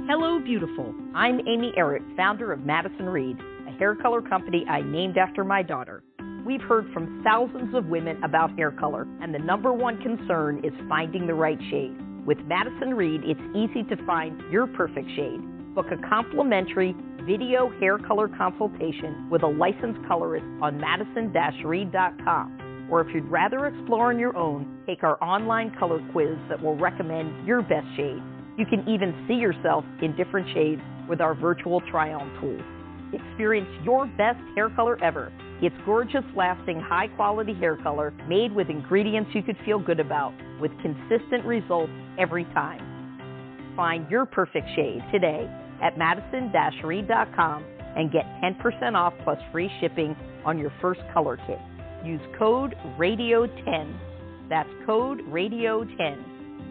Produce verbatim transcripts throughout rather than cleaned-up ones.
Hello, beautiful. I'm Amy Errett, founder of Madison Reed, a hair color company I named after my daughter. We've heard from thousands of women about hair color, and the number one concern is finding the right shade. With Madison Reed, it's easy to find your perfect shade. Book a complimentary video hair color consultation with a licensed colorist on madison dash reed dot com. Or if you'd rather explore on your own, take our online color quiz that will recommend your best shade. You can even see yourself in different shades with our virtual try-on tool. Experience your best hair color ever. It's gorgeous, lasting, high-quality hair color made with ingredients you could feel good about, with consistent results every time. Find your perfect shade today at madison dash reed dot com and get ten percent off plus free shipping on your first color kit. Use code radio ten. That's code radio ten.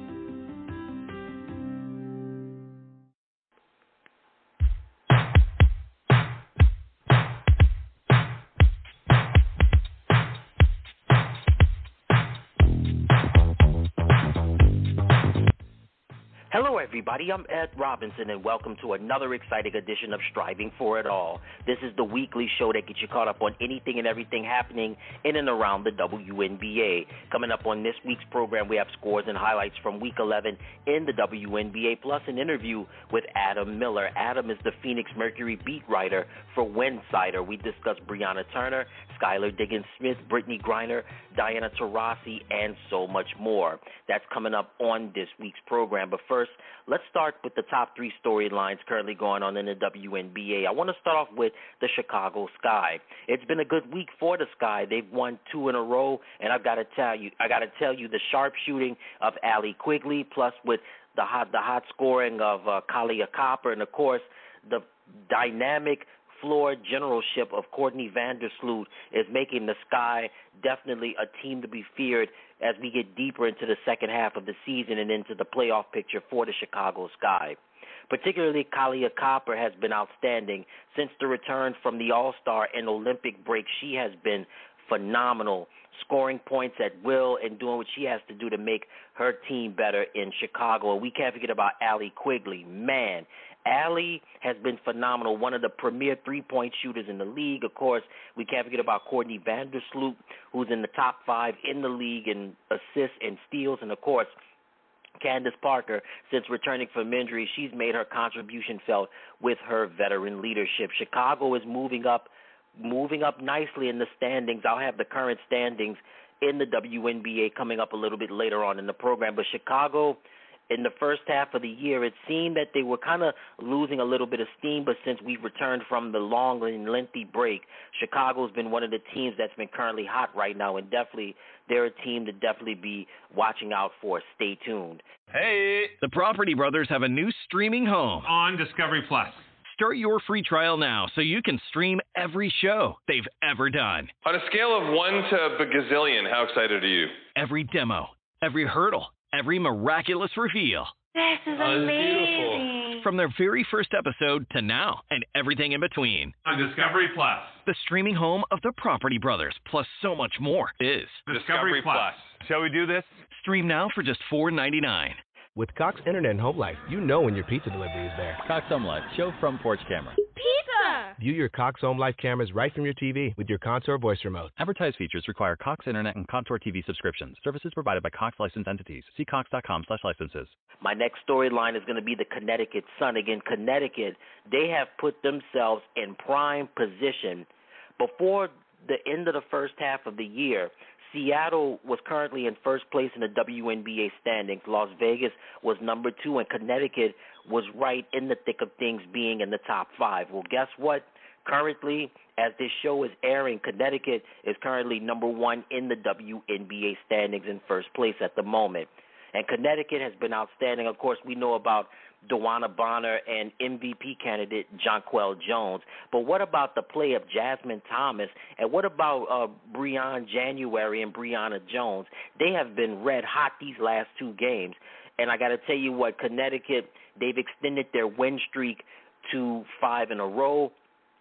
Hello, everybody. I'm Ed Robinson, and welcome to another exciting edition of Striving for It All. This is the weekly show that gets you caught up on anything and everything happening in and around the W N B A. Coming up on this week's program, we have scores and highlights from Week eleven in the W N B A, plus an interview with Adam Miller. Adam is the Phoenix Mercury beat writer for Winsider. We discuss Breonna Turner, Skylar Diggins-Smith, Brittany Griner, Diana Taurasi, and so much more. That's coming up on this week's program. But first, let's start with the top three storylines currently going on in the W N B A. I want to start off with the Chicago Sky. It's been a good week for the Sky. They've won two in a row, and I've got to tell you, I got to tell you, the sharpshooting of Allie Quigley, plus with the hot, the hot scoring of uh, Kahleah Copper, and of course the dynamic floor generalship of Courtney Vandersloot is making the Sky definitely a team to be feared as we get deeper into the second half of the season and into the playoff picture for the Chicago Sky. Particularly, Kahleah Copper has been outstanding since the return from the All-Star and Olympic break. She has been phenomenal, scoring points at will and doing what she has to do to make her team better in Chicago. And we can't forget about Allie Quigley. Man, Allie has been phenomenal, one of the premier three-point shooters in the league. Of course, we can't forget about Courtney Vandersloot, who's in the top five in the league in assists and steals. And, of course, Candace Parker, since returning from injury, she's made her contribution felt with her veteran leadership. Chicago is moving up, moving up nicely in the standings. I'll have the current standings in the W N B A coming up a little bit later on in the program. But Chicago, in the first half of the year, it seemed that they were kind of losing a little bit of steam, but since we've returned from the long and lengthy break, Chicago's been one of the teams that's been currently hot right now, and definitely they're a team to definitely be watching out for. Stay tuned. Hey! The Property Brothers have a new streaming home on Discovery Plus. Start your free trial now so you can stream every show they've ever done. On a scale of one to a gazillion, how excited are you? Every demo, every hurdle, every miraculous reveal. This is Oh, amazing. From their very first episode to now, and everything in between. On Discovery Plus. The streaming home of the Property Brothers, plus so much more, is Discovery, Discovery Plus. Plus. Shall we do this? Stream now for just four ninety-nine. With Cox Internet and Home Life, you know when your pizza delivery is there. Cox Home Life, show from porch camera. Pizza! View your Cox Home Life cameras right from your T V with your Contour voice remote. Advertised features require Cox Internet and Contour T V subscriptions. Services provided by Cox licensed entities. See cox.com slash licenses. My next storyline is going to be the Connecticut Sun. Again, Connecticut, they have put themselves in prime position. Before the end of the first half of the year, Seattle was currently in first place in the W N B A standings. Las Vegas was number two, and Connecticut was right in the thick of things, being in the top five. Well, guess what? Currently, as this show is airing, Connecticut is currently number one in the W N B A standings, in first place at the moment. And Connecticut has been outstanding. Of course, we know about DeWanna Bonner and M V P candidate Jonquel Jones. But what about the play of Jasmine Thomas? And what about uh, Breon January and Brianna Jones? They have been red hot these last two games. And I got to tell you what, Connecticut, they've extended their win streak to five in a row.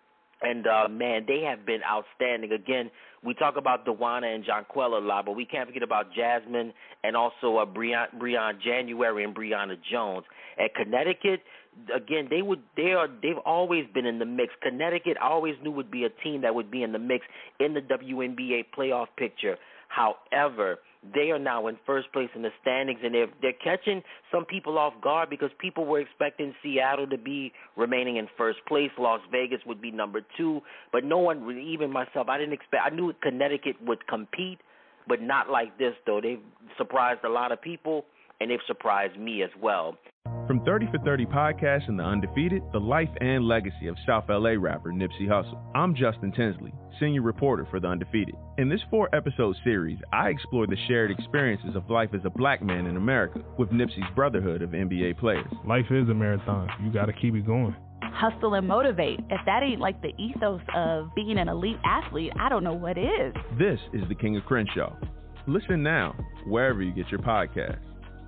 And, uh, man, they have been outstanding. Again, we talk about DeWanna and Jonquel a lot, but we can't forget about Jasmine and also uh, Breon, Breon January and Brianna Jones. At Connecticut, again, they would they are they've always been in the mix. Connecticut, I always knew would be a team that would be in the mix in the W N B A playoff picture. However, they are now in first place in the standings, and they're, they're catching some people off guard because people were expecting Seattle to be remaining in first place. Las Vegas would be number two, but no one, really, even myself, I didn't expect. I knew Connecticut would compete, but not like this, though. They've surprised a lot of people, and they've surprised me as well. From thirty for thirty Podcast and The Undefeated, the life and legacy of South L A rapper Nipsey Hussle, I'm Justin Tinsley, senior reporter for The Undefeated. In this four-episode series, I explore the shared experiences of life as a black man in America with Nipsey's brotherhood of N B A players. Life is a marathon. You got to keep it going. Hustle and motivate. If that ain't like the ethos of being an elite athlete, I don't know what is. This is The King of Crenshaw. Listen now, wherever you get your podcasts.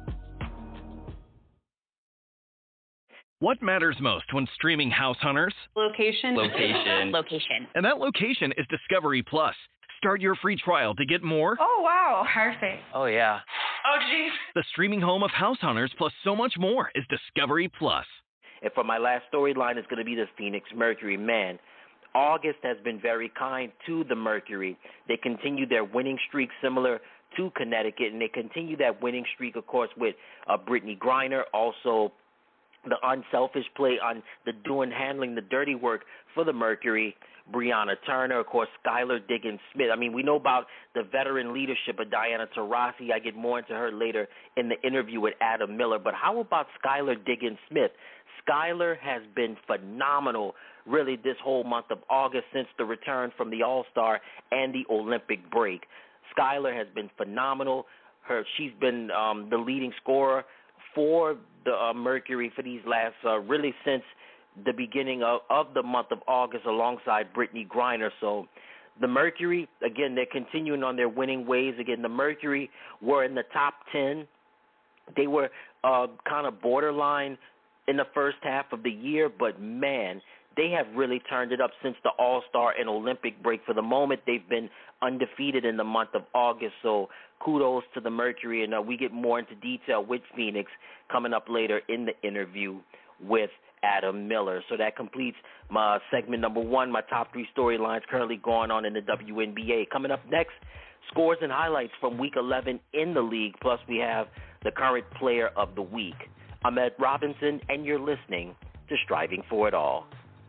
What matters most when streaming House Hunters? Location. Location. Location. And that location is Discovery Plus. Start your free trial to get more. Oh, wow. Perfect. Oh, yeah. Oh, geez. The streaming home of House Hunters plus so much more is Discovery Plus. And for my last storyline is going to be the Phoenix Mercury. Man, August has been very kind to the Mercury. They continue their winning streak similar to Connecticut, and they continue that winning streak, of course, with uh, Brittany Griner, also the unselfish play on the doing, handling the dirty work for the Mercury, Brianna Turner, of course, Skylar Diggins-Smith. I mean, we know about the veteran leadership of Diana Taurasi. I get more into her later in the interview with Adam Miller. But how about Skylar Diggins-Smith? Skylar has been phenomenal, really, this whole month of August since the return from the All-Star and the Olympic break. Skylar has been phenomenal. Her, she's been um, the leading scorer for the uh, Mercury for these last, uh, really since the beginning of, of the month of August alongside Brittany Griner. So the Mercury, again, they're continuing on their winning ways. Again, the Mercury were in the top ten. They were uh, kind of borderline in the first half of the year, but, man, they have really turned it up since the All-Star and Olympic break. For the moment, they've been undefeated in the month of August, so kudos to the Mercury, and uh, we get more into detail with Phoenix coming up later in the interview with Adam Miller. So that completes my segment number one, my top three storylines currently going on in the W N B A. Coming up next, scores and highlights from Week eleven in the league, plus we have the current player of the week. I'm Ed Robinson, and you're listening to Striving for It All.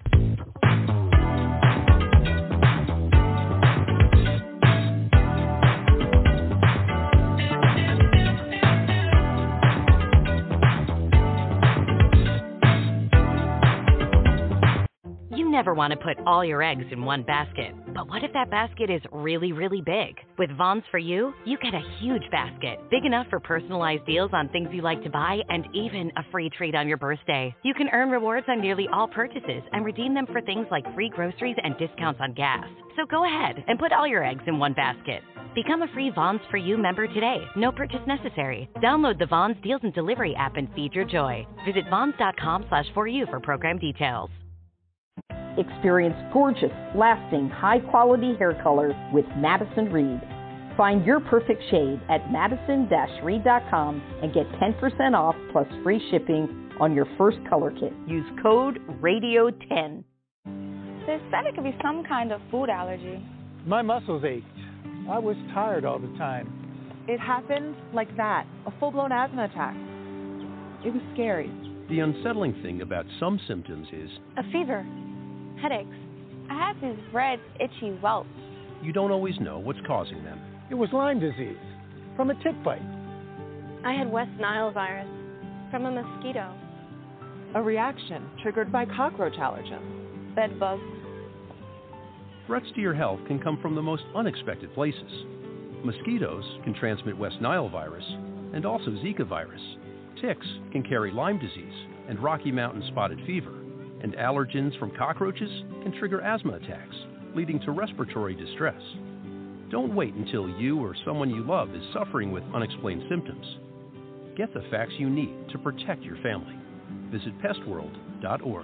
You never want to put all your eggs in one basket. But what if that basket is really, really big? With Vons For You, you get a huge basket, big enough for personalized deals on things you like to buy and even a free treat on your birthday. You can earn rewards on nearly all purchases and redeem them for things like free groceries and discounts on gas. So go ahead and put all your eggs in one basket. Become a free Vons For You member today. No purchase necessary. Download the Vons Deals and Delivery app and feed your joy. Visit Vons.com slash for you for program details. Experience gorgeous, lasting, high-quality hair color with Madison Reed. Find your perfect shade at madison dash reed dot com and get ten percent off plus free shipping on your first color kit. Use code radio ten. They said it could be some kind of food allergy. My muscles ached. I was tired all the time. It happened like that, a full-blown asthma attack. It was scary. The unsettling thing about some symptoms is a fever, headaches. I have these red, itchy welts. You don't always know what's causing them. It was Lyme disease from a tick bite. I had West Nile virus from a mosquito. A reaction triggered by cockroach allergen. Bed bugs. Threats to your health can come from the most unexpected places. Mosquitoes can transmit West Nile virus and also Zika virus. Ticks can carry Lyme disease and Rocky Mountain spotted fever. And allergens from cockroaches can trigger asthma attacks, leading to respiratory distress. Don't wait until you or someone you love is suffering with unexplained symptoms. Get the facts you need to protect your family. Visit pest world dot org.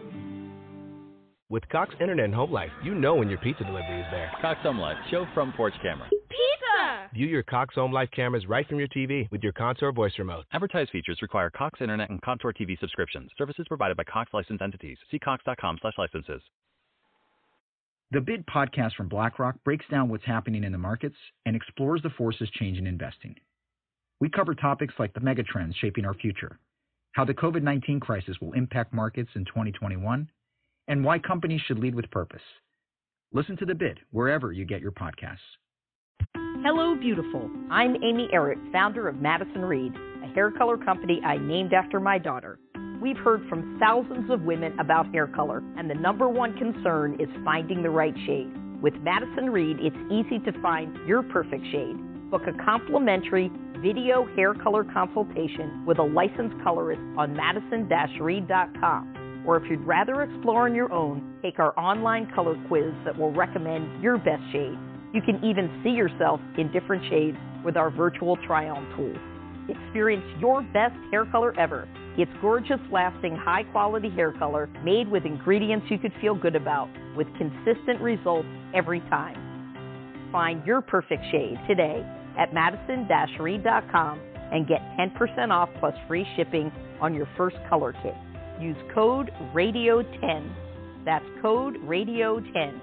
With Cox Internet and Home Life, you know when your pizza delivery is there. Cox Home Life, show from porch camera. Pizza! View your Cox Home Life cameras right from your T V with your Contour voice remote. Advertised features require Cox Internet and Contour T V subscriptions. Services provided by Cox licensed entities. See cox.com slash licenses. The Bid podcast from BlackRock breaks down what's happening in the markets and explores the forces changing investing. We cover topics like the megatrends shaping our future, how the COVID nineteen crisis will impact markets in twenty twenty-one, and why companies should lead with purpose. Listen to The Bid wherever you get your podcasts. Hello, beautiful. I'm Amy Errett, founder of Madison Reed, a hair color company I named after my daughter. We've heard from thousands of women about hair color, and the number one concern is finding the right shade. With Madison Reed, it's easy to find your perfect shade. Book a complimentary video hair color consultation with a licensed colorist on madison dash reed dot com. Or if you'd rather explore on your own, take our online color quiz that will recommend your best shade. You can even see yourself in different shades with our virtual try-on tool. Experience your best hair color ever. It's gorgeous, lasting, high-quality hair color made with ingredients you could feel good about, with consistent results every time. Find your perfect shade today at madison dash reed dot com and get ten percent off plus free shipping on your first color kit. Use code radio ten. That's code radio ten.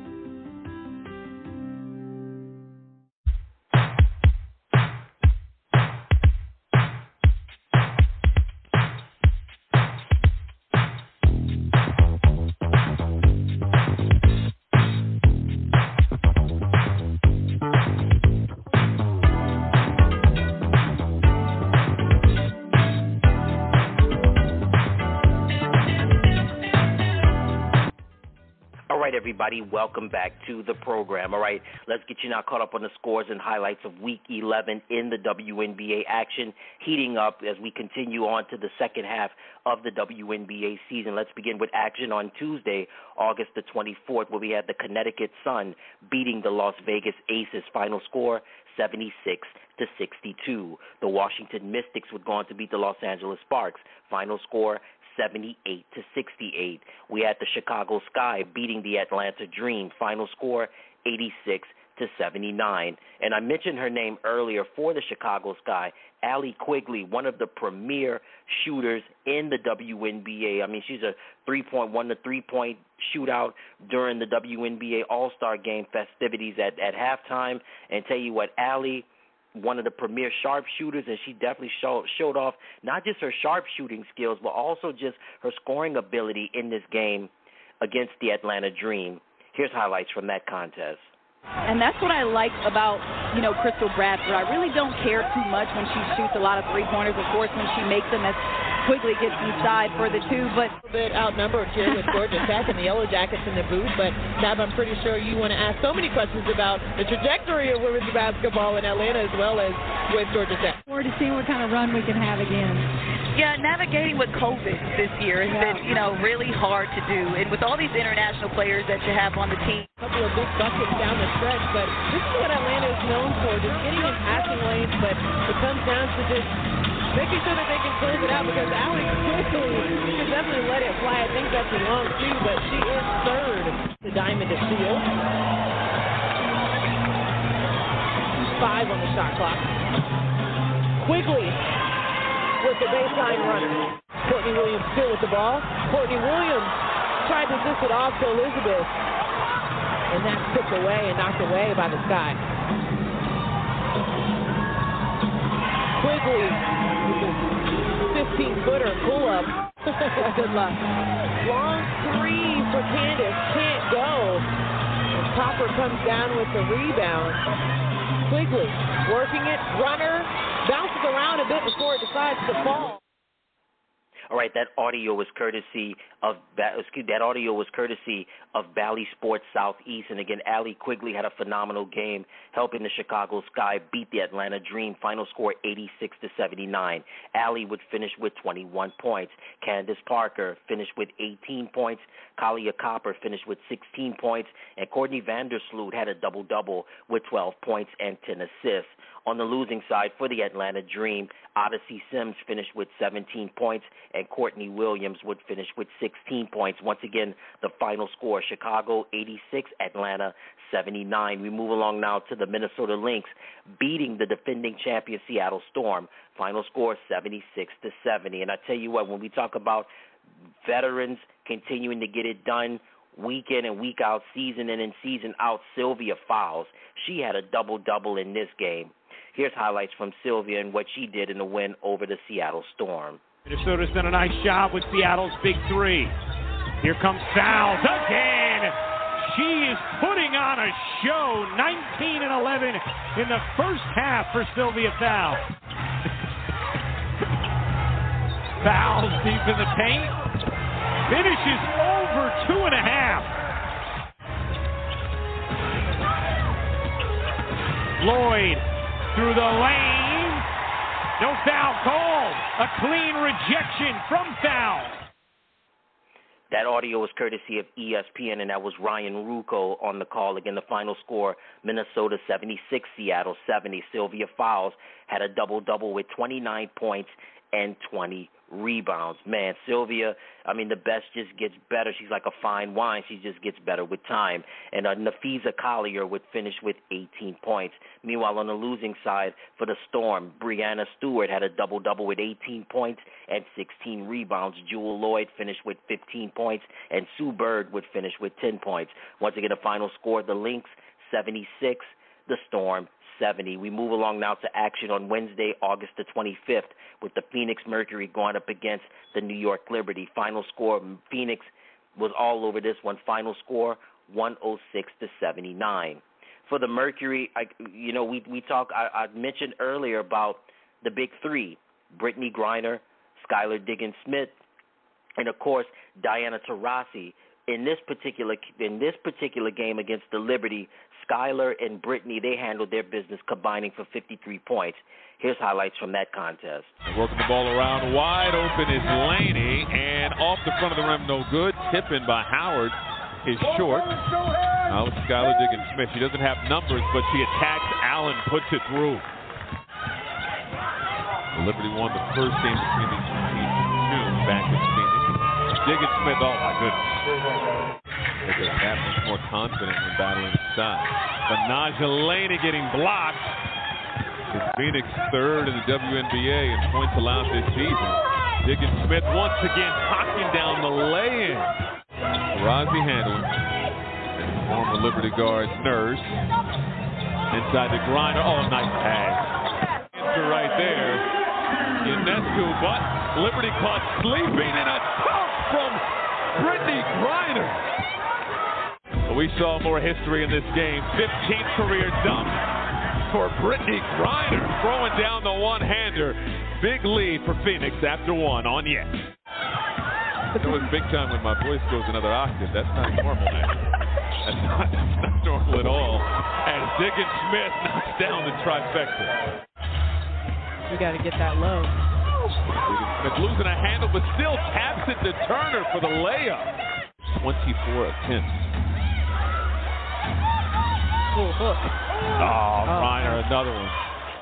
Everybody, welcome back to the program. All right, let's get you now caught up on the scores and highlights of Week eleven in the W N B A action, heating up as we continue on to the second half of the W N B A season. Let's begin with action on Tuesday, August the twenty-fourth, where we had the Connecticut Sun beating the Las Vegas Aces. Final score, seventy-six to sixty-two. The Washington Mystics would go on to beat the Los Angeles Sparks. Final score, seventy-eight to sixty-eight. We had the Chicago Sky beating the Atlanta Dream. Final score, eighty-six to seventy-nine. And I mentioned her name earlier for the Chicago Sky, Allie Quigley, one of the premier shooters in the W N B A. I mean, she's a three-point, won the three-point shootout during the W N B A All-Star Game festivities at, at halftime. And tell you what, Allie, one of the premier sharpshooters, and she definitely show, showed off not just her sharpshooting skills, but also just her scoring ability in this game against the Atlanta Dream. Here's highlights from that contest. And that's what I like about, you know, Crystal Bradford. I really don't care too much when she shoots a lot of three-pointers. Of course, when she makes them, as Quigley gets inside for the two. But a bit outnumbered here with Georgia Tech and the Yellow Jackets in the booth. But, Tab, I'm pretty sure you want to ask so many questions about the trajectory of women's basketball in Atlanta as well as with Georgia Tech. Forward to seeing what kind of run we can have again. Yeah, navigating with COVID this year has yeah. been, you know, really hard to do. And with all these international players that you have on the team. A couple of big buckets down the stretch, but this is what Atlanta is known for, just getting in passing lanes, but it comes down to just making sure that they can close it out because Allie quickly can definitely let it fly. I think that's a long two, but she is third. The diamond of field. Five on the shot clock. Quigley with the baseline runner. Courtney Williams still with the ball. Courtney Williams tried to dish it off to Elizabeth. And that's tipped away and knocked away by the Sky. Quigley with a fifteen-footer pull-up. Good luck. Long three for Candace. Can't go. And Popper comes down with the rebound. Quigley working it. Runner. Bounces around a bit before it decides to fall. All right, that audio was courtesy of excuse, that audio was courtesy of Bally Sports Southeast, and again, Allie Quigley had a phenomenal game, helping the Chicago Sky beat the Atlanta Dream. Final score eighty-six to seventy-nine. Allie would finish with twenty-one points. Candace Parker finished with eighteen points. Kalia Copper finished with sixteen points, and Courtney Vandersloot had a double-double with twelve points and ten assists. On the losing side for the Atlanta Dream, Odyssey Sims finished with seventeen points, and Courtney Williams would finish with sixteen points. Once again, the final score, Chicago eighty-six, Atlanta seventy-nine. We move along now to the Minnesota Lynx beating the defending champion Seattle Storm. Final score seventy-six to seventy. And I tell you what, when we talk about veterans continuing to get it done week in and week out, season in and season out, Sylvia Fowles, she had a double-double in this game. Here's highlights from Sylvia and what she did in the win over the Seattle Storm. Minnesota's done a nice job with Seattle's big three. Here comes Fowles again. She is putting on a show, nineteen and eleven in the first half for Sylvia Fowles. Fowles deep in the paint. Finishes over two and a half. Lloyd through the lane. No foul called. A clean rejection from Fowles. That audio was courtesy of E S P N, and that was Ryan Ruocco on the call. Again, the final score, Minnesota seventy-six, Seattle seventy. Sylvia Fowles had a double-double with twenty-nine points and twenty rebounds. Man, Sylvia, I mean, the best just gets better. She's like a fine wine. She just gets better with time. And uh, Nafisa Collier would finish with eighteen points. Meanwhile, on the losing side for the Storm, Brianna Stewart had a double-double with eighteen points and sixteen rebounds. Jewel Lloyd finished with fifteen points, and Sue Bird would finish with ten points. Once again, the final score, the Lynx seventy-six, the Storm seventy. We move along now to action on Wednesday, August the twenty-fifth, with the Phoenix Mercury going up against the New York Liberty. Final score, Phoenix was all over this one. Final score, one oh six to seventy-nine. For the Mercury, I, you know, we we talk. I, I mentioned earlier about the big three: Brittany Griner, Skylar Diggins-Smith, and of course Diana Taurasi. In this particular in this particular game against the Liberty, Skylar and Brittany, they handled their business, combining for fifty-three points. Here's highlights from that contest. Working the ball around, wide open is Laney, and off the front of the rim, no good. Tipping by Howard is short. Now it's Skylar Diggins-Smith. She doesn't have numbers, but she attacks Allen, puts it through. The Liberty won the first game between these two teams in June back in Phoenix. Diggins-Smith, oh my goodness. They're that much more confident when battling inside. But Naja Laney getting blocked. It's Phoenix third in the W N B A in points allowed this season. Diggins-Smith once again knocking down the lay-in. Taurasi handling. And former Liberty guard Nurse. Inside the Griner. Oh, nice pass. Answer right there. Ionescu, but Liberty caught sleeping, and a pump from Brittany Griner. We saw more history in this game. fifteenth career dunk for Brittany Griner, throwing down the one-hander. Big lead for Phoenix after one on Yes. It was big time when my voice goes another octave. That's not normal, man. That's not, that's not normal at all. As Diggins-Smith knocks down the trifecta. We got to get that low. Diggins-Smith losing a handle, but still taps it to Turner for the layup. twenty-four attempts. Cool hook. Oh, oh, Griner, another one.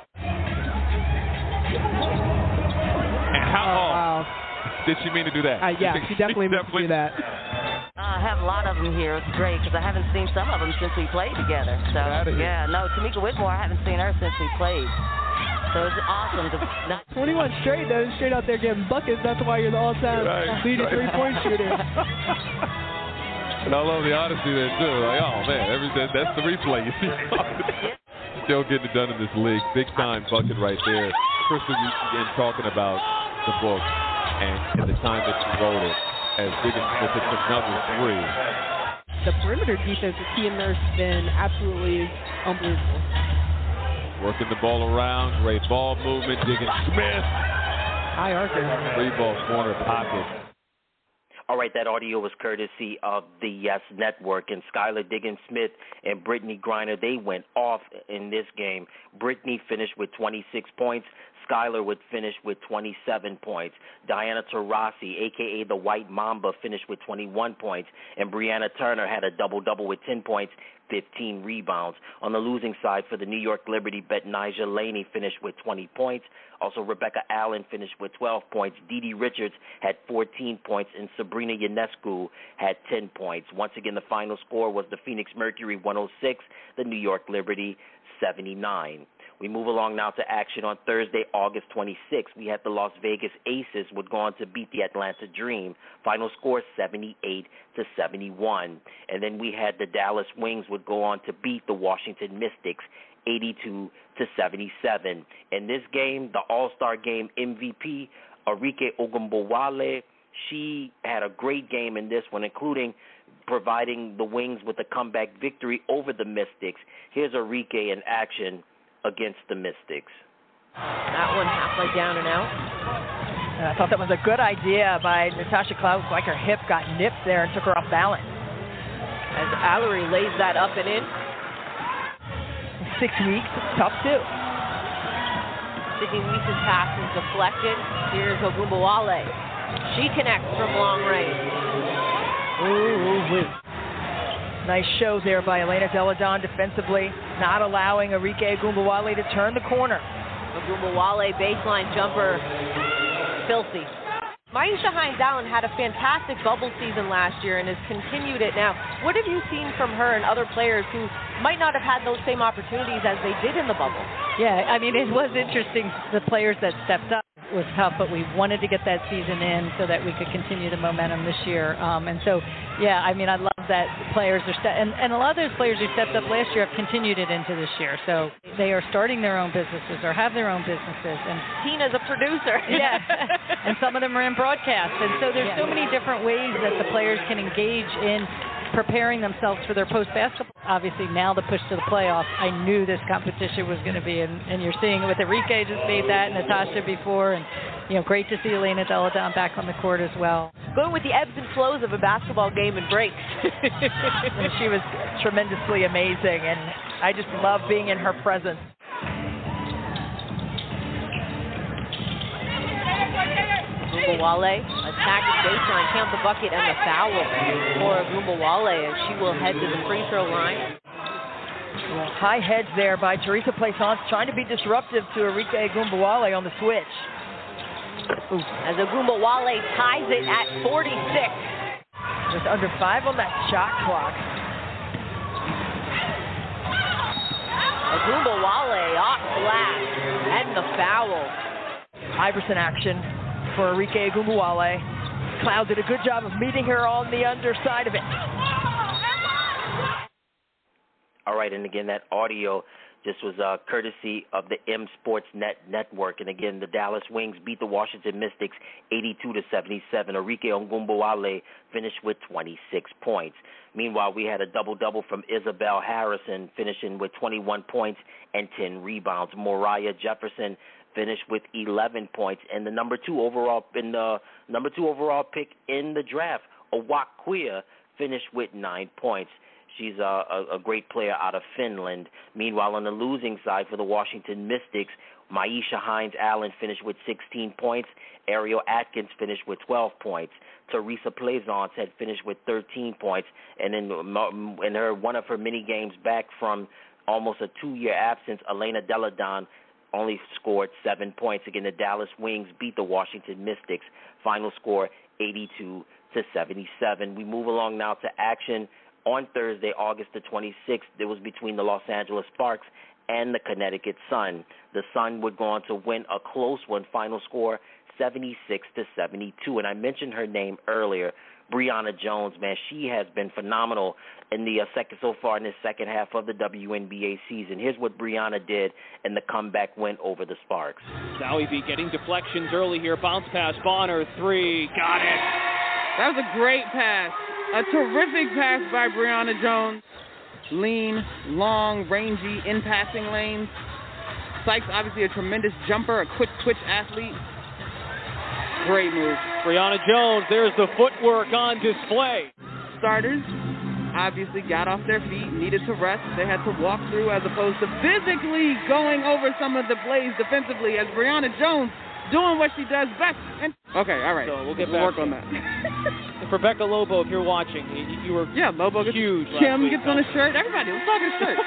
And how oh, wow. did she mean to do that? Uh, yeah, she definitely meant to do that. I have a lot of them here. It's great because I haven't seen some of them since we played together. So, yeah, no, Tamika Whitmore, I haven't seen her since we played. So it's awesome. To, no. twenty-one straight, though, straight out there getting buckets. That's why you're the all-time right, leading right. three-point shooter. And I love the honesty there, too. Like, oh, man, every, that, that's the replay. You see, still getting it done in this league. Big time bucket right there. Crystal, you again talking about the book and, and the time that you wrote it as Diggins-Smith hits another three. The perimeter defense with Tia Nurse has been absolutely unbelievable. Working the ball around, great ball movement. Diggins-Smith. High archer. Three ball corner pocket. All right, that audio was courtesy of the Yes Network. And Skylar Diggins-Smith and Brittany Griner, they went off in this game. Brittany finished with twenty-six points. Skylar would finish with twenty-seven points. Diana Taurasi, a k a the White Mamba, finished with twenty-one points. And Brianna Turner had a double-double with ten points, fifteen rebounds. On the losing side for the New York Liberty, Betnijah Laney finished with twenty points. Also, Rebecca Allen finished with twelve points. Dee Dee Richards had fourteen points, and Sabrina Ionescu had ten points. Once again, the final score was the Phoenix Mercury one oh six, the New York Liberty seventy-nine. We move along now to action on Thursday, August twenty-sixth. We had the Las Vegas Aces would go on to beat the Atlanta Dream. Final score seventy-eight to seventy-one. And then we had the Dallas Wings would go on to beat the Washington Mystics eighty-two to seventy-seven. In this game, the All-Star Game M V P, Arike Ogunbowale, she had a great game in this one, including providing the Wings with a comeback victory over the Mystics. Here's Arike in action against the Mystics. That one halfway down and out. I thought that was a good idea by Natasha Cloud. Like her hip got nipped there and took her off balance. As Allery lays that up and in. Six weeks, tough too. Sydney Weiss's pass is deflected. Here's Ogunbowale. She connects from long range. Ooh, woo. Nice show there by Elena Deladon defensively, not allowing Arike Ogunbowale to turn the corner. Ogunbowale baseline jumper, filthy. Myisha Hines-Allen had a fantastic bubble season last year and has continued it now. What have you seen from her and other players who might not have had those same opportunities as they did in the bubble? Yeah, I mean, it was interesting, the players that stepped up. Was tough, but we wanted to get that season in so that we could continue the momentum this year. Um, and so, yeah, I mean, I love that players are ste- and, and a lot of those players who stepped up last year have continued it into this year. So they are starting their own businesses or have their own businesses. And Tina's a producer. Yeah, and some of them are in broadcast. And so there's yeah. so many different ways that the players can engage in preparing themselves for their post-basketball. Obviously, now the push to the playoffs, I knew this competition was going to be, and, and you're seeing it with Arike just made that, and Natasha before, and, you know, great to see Elena Deladon back on the court as well. Going with the ebbs and flows of a basketball game and breaks. She was tremendously amazing, and I just love being in her presence. Ogunbowale attacking baseline, count the bucket and the foul for Ogunbowale, and she will head to the free throw line. Well, high heads there by Teresa Plaisance, trying to be disruptive to Arike Ogunbowale on the switch. Ooh. As Ogunbowale ties it at forty-six. Just under five on that shot clock. Ogunbowale off glass and the foul. Iverson action for Arike Ogunbowale. Cloud did a good job of meeting her on the underside of it. All right, and again, that audio just was uh, courtesy of the M Sports Net Network. And again, the Dallas Wings beat the Washington Mystics eighty-two to seventy-seven. Arike Ogunbowale finished with twenty-six points. Meanwhile, we had a double-double from Isabel Harrison, finishing with twenty-one points and ten rebounds. Moriah Jefferson finished with eleven points, and the number two overall in the number two overall pick in the draft, Awak Quia, finished with nine points. She's a, a, a great player out of Finland. Meanwhile, on the losing side for the Washington Mystics, Myisha Hines-Allen finished with sixteen points. Ariel Atkins finished with twelve points. Teresa Plaisance had finished with thirteen points, and in, in her one of her mini games back from almost a two-year absence, Elena Deladon only scored seven points. Again, the Dallas Wings beat the Washington Mystics. Final score eighty-two to seventy-seven. We move along now to action on Thursday, August the twenty-sixth. It was between the Los Angeles Sparks and the Connecticut Sun. The Sun would go on to win a close one. Final score seventy-six to seventy-two. And I mentioned her name earlier, Brianna Jones. Man, she has been phenomenal in the uh, second so far in this second half of the W N B A season. Here's what Brianna did in the comeback win over the Sparks. Zowie B getting deflections early here. Bounce pass, Bonner, three, got it. That was a great pass. A terrific pass by Brianna Jones. Lean, long, rangy, in passing lanes. Sykes, obviously a tremendous jumper, a quick twitch athlete. Great move. Brianna Jones, there's the footwork on display. Starters, obviously got off their feet, needed to rest. They had to walk through as opposed to physically going over some of the plays defensively as Brianna Jones doing what she does best. And okay, all right. So we'll get we'll back work on that. For Becca Lobo, if you're watching, you, you were yeah, Lobo gets, huge. Kim gets on a shirt. Everybody, let's talk a shirt.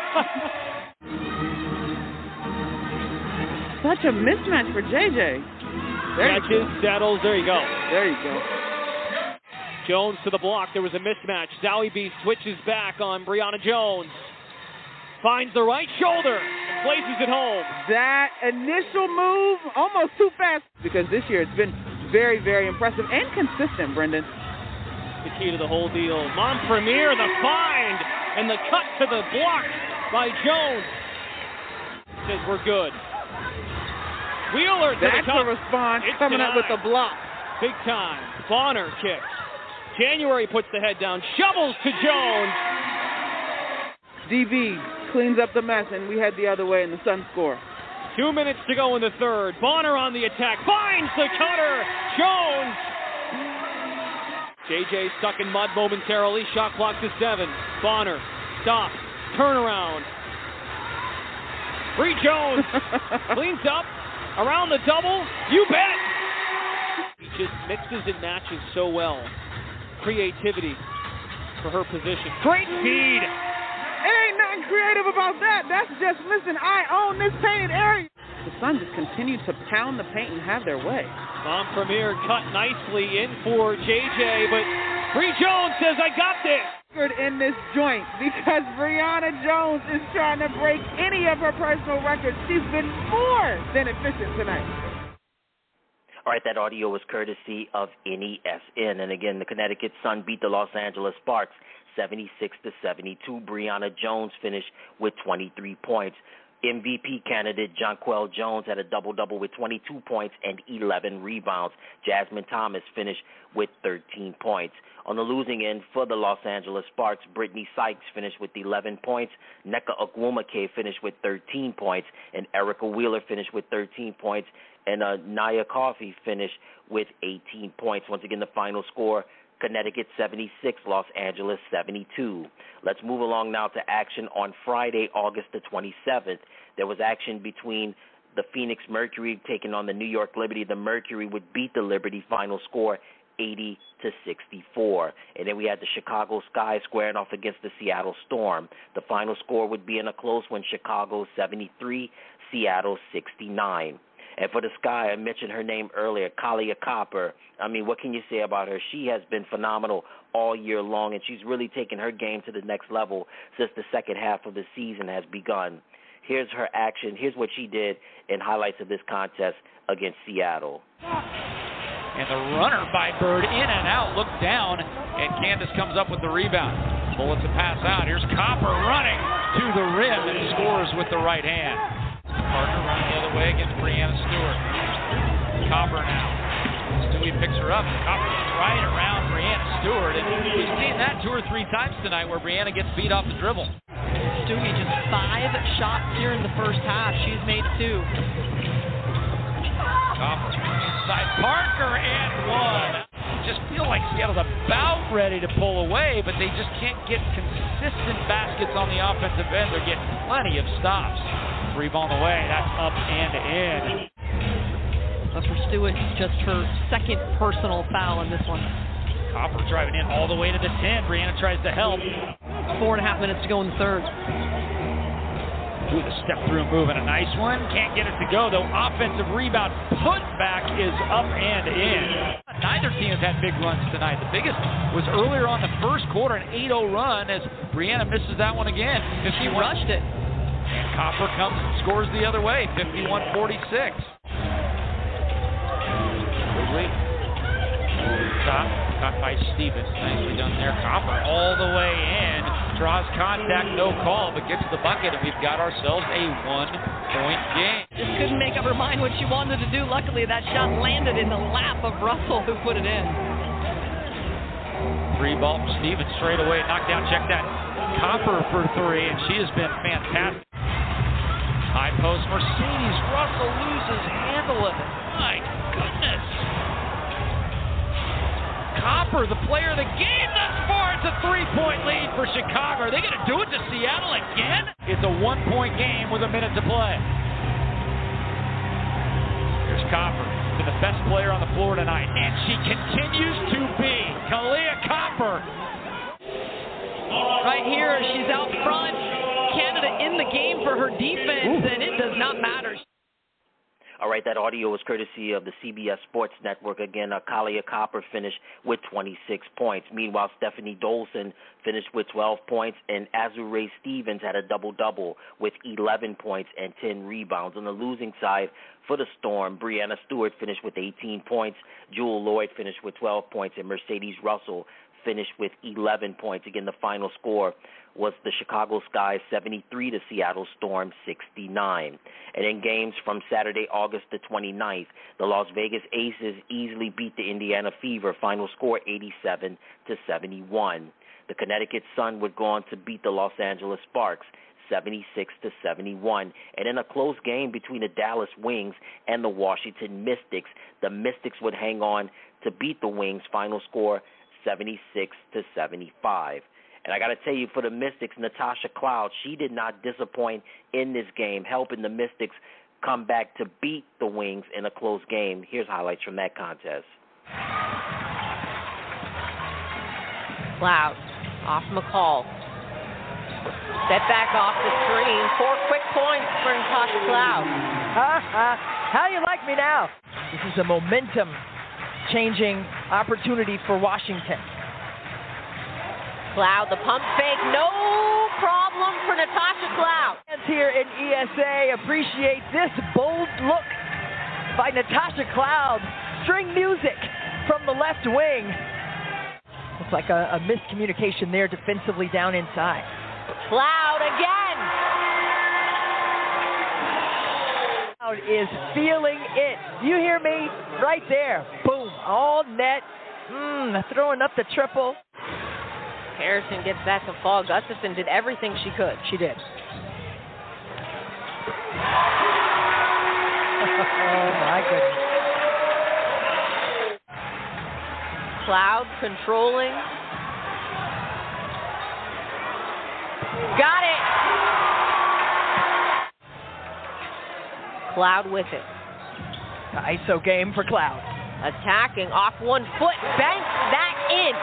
Such a mismatch for J J. There Catches, settles. There you go. There you go. Jones to the block. There was a mismatch. Zowie B switches back on Brianna Jones. Finds the right shoulder and places it home. That initial move, almost too fast. Because this year it's been very, very impressive and consistent, Brendan. The key to the whole deal. Montpremier, the find, and the cut to the block by Jones. Says we're good. Wheeler to That's the top. a response It's coming denied. up with the block. Big time. Bonner kicks. January puts the head down, shovels to Jones. D B cleans up the mess, and we head the other way in the Sun score. Two minutes to go in the third. Bonner on the attack. Finds the cutter. Jones. J J stuck in mud momentarily. Shot clock to seven. Bonner. Stop. Turnaround. Bree Jones. Cleans up. Around the double. You bet. He just mixes and matches so well. Creativity for her position. Great speed. It ain't nothing creative about that. That's just, listen, I own this painted area. The Sun just continue to pound the paint and have their way. Montpremier cut nicely in for J J, but Bree Jones says, I got this. In this joint because Brianna Jones is trying to break any of her personal records. She's been more than efficient tonight. All right, that audio was courtesy of N E S N. And again, the Connecticut Sun beat the Los Angeles Sparks seventy-six to seventy-two. Brianna Jones finished with twenty-three points. M V P candidate Jonquel Jones had a double-double with twenty-two points and eleven rebounds. Jasmine Thomas finished with thirteen points. On the losing end for the Los Angeles Sparks, Brittany Sykes finished with eleven points. Nneka Ogwumike finished with thirteen points. And Erica Wheeler finished with thirteen points. And uh, Nia Coffey finished with eighteen points. Once again, the final score, Connecticut seventy-six, Los Angeles seventy-two. Let's move along now to action on Friday, August the twenty-seventh. There was action between the Phoenix Mercury taking on the New York Liberty. The Mercury would beat the Liberty, final score eighty to sixty-four. And then we had the Chicago Sky squaring off against the Seattle Storm. The final score would be in a close one, Chicago seventy-three, Seattle sixty-nine. And for the Sky, I mentioned her name earlier, Kahlia Copper. I mean, what can you say about her? She has been phenomenal all year long, and she's really taken her game to the next level since the second half of the season has begun. Here's her action. Here's what she did in highlights of this contest against Seattle. And the runner by Bird in and out, looked down, and Candace comes up with the rebound. Bullets a pass out. Here's Copper running to the rim and scores with the right hand. Partner running the other way against Brianna Stewart. Copper now. Stewie picks her up. Copper gets right around Brianna Stewart. And we've seen that two or three times tonight where Brianna gets beat off the dribble. Stewie just five shots here in the first half. She's made two. Copper inside Parker and one. Just feel like Seattle's about ready to pull away, but they just can't get consistent baskets on the offensive end. They're getting plenty of stops. Three ball on the way. That's up and in. But for Stewart, just her second personal foul in this one. Copper driving in all the way to the ten. Brianna tries to help. Four and a half minutes to go in the third. Ooh, the step through move and a nice one. Can't get it to go, though. Offensive rebound putback is up and in. Neither team has had big runs tonight. The biggest was earlier on the first quarter, an eight oh run, as Brianna misses that one again. She rushed it. And Copper comes and scores the other way, fifty-one forty-six. Quigley. Stop. Caught by Stevens. Nicely done there. Copper all the way in. Draws contact, no call, but gets the bucket, and we've got ourselves a one-point game. Just couldn't make up her mind what she wanted to do. Luckily, that shot landed in the lap of Russell, who put it in. Three ball from Stevens straight away. Knockdown, check that. Copper for three, and she has been fantastic. High post, Mercedes. Russell loses handle of it. My goodness. Copper Copper, the player of the game thus far. It's a three-point lead for Chicago. Are they going to do it to Seattle again? It's a one-point game with a minute to play. Here's Copper, been the best player on the floor tonight, and she continues to be. Kahleah Copper. Right here, she's out front. Canada in the game for her defense, Ooh. and it does not matter. All right, that audio was courtesy of the C B S Sports Network. Again, uh, Kahleah Copper finished with twenty-six points. Meanwhile, Stephanie Dolson finished with twelve points, and Azurá Stevens had a double-double with eleven points and ten rebounds. On the losing side for the Storm, Breanna Stewart finished with eighteen points, Jewell Loyd finished with twelve points, and Mercedes Russell finished with eleven points. Again, the final score was the Chicago Sky seventy-three to Seattle Storm sixty-nine. And in games from Saturday, August the twenty-ninth, the Las Vegas Aces easily beat the Indiana Fever, final score eighty-seven to seventy-one. The Connecticut Sun would go on to beat the Los Angeles Sparks seventy-six to seventy-one. And in a close game between the Dallas Wings and the Washington Mystics, the Mystics would hang on to beat the Wings, final score seventy-six to seventy-five. And I got to tell you, for the Mystics, Natasha Cloud, she did not disappoint in this game, helping the Mystics come back to beat the Wings in a close game. Here's highlights from that contest. Cloud off McCall. Step back off the screen. Four quick points for Natasha Cloud. How you like me now? This is a momentum-changing opportunity for Washington. Cloud, the pump fake, no problem for Natasha Cloud. Fans here in E S A appreciate this bold look by Natasha Cloud. String music from the left wing. Looks like a, a miscommunication there defensively down inside. Cloud again. Cloud is feeling it. You hear me? Right there. Boom. All net. Mm, throwing up the triple. Harrison gets that to fall. Gustafson did everything she could. She did. Oh, my goodness. Cloud controlling. Got it. Cloud with it. The I S O game for Cloud. Attacking off one foot. Banks that in.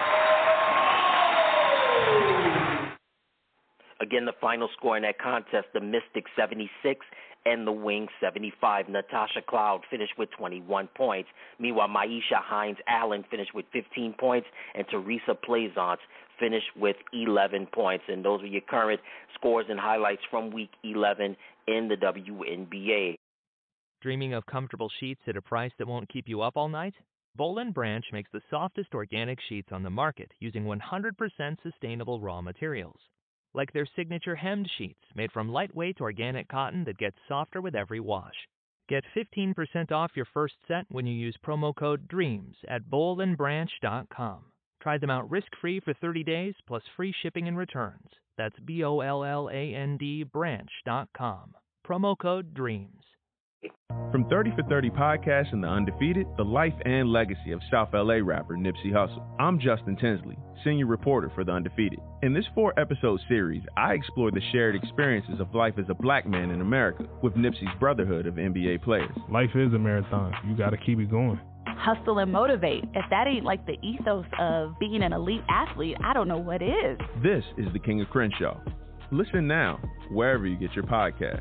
Again, the final score in that contest, the Mystics seventy-six and the Wings seventy-five. Natasha Cloud finished with twenty-one points. Meanwhile, Maisha Hines-Allen finished with fifteen points, and Teresa Plaisance finished with eleven points. And those are your current scores and highlights from Week eleven in the W N B A. Dreaming of comfortable sheets at a price that won't keep you up all night? Boll and Branch makes the softest organic sheets on the market using one hundred percent sustainable raw materials. Like their signature hemmed sheets made from lightweight organic cotton that gets softer with every wash. Get fifteen percent off your first set when you use promo code DREAMS at boll and branch dot com. Try them out risk-free for thirty days plus free shipping and returns. That's B O L L A N D branch dot com. Promo code DREAMS. From thirty for thirty Podcast and The Undefeated, the life and legacy of South L A rapper Nipsey Hussle, I'm Justin Tinsley, senior reporter for The Undefeated. In this four-episode series, I explore the shared experiences of life as a black man in America with Nipsey's brotherhood of N B A players. Life is a marathon. You got to keep it going. Hustle and motivate. If that ain't like the ethos of being an elite athlete, I don't know what is. This is The King of Crenshaw. Listen now, wherever you get your podcasts.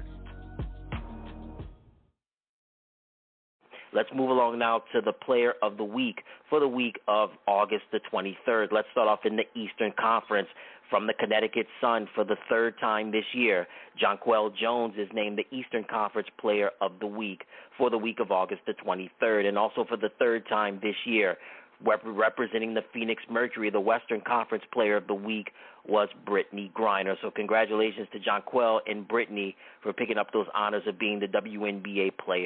Let's move along now to the player of the week for the week of August the twenty-third. Let's start off in the Eastern Conference. From the Connecticut Sun for the third time this year, Jonquel Jones is named the Eastern Conference Player of the Week for the week of August the twenty-third. And also for the third time this year, rep- representing the Phoenix Mercury, the Western Conference Player of the Week was Brittany Griner. So congratulations to Jonquel and Brittany for picking up those honors of being the W N B A Player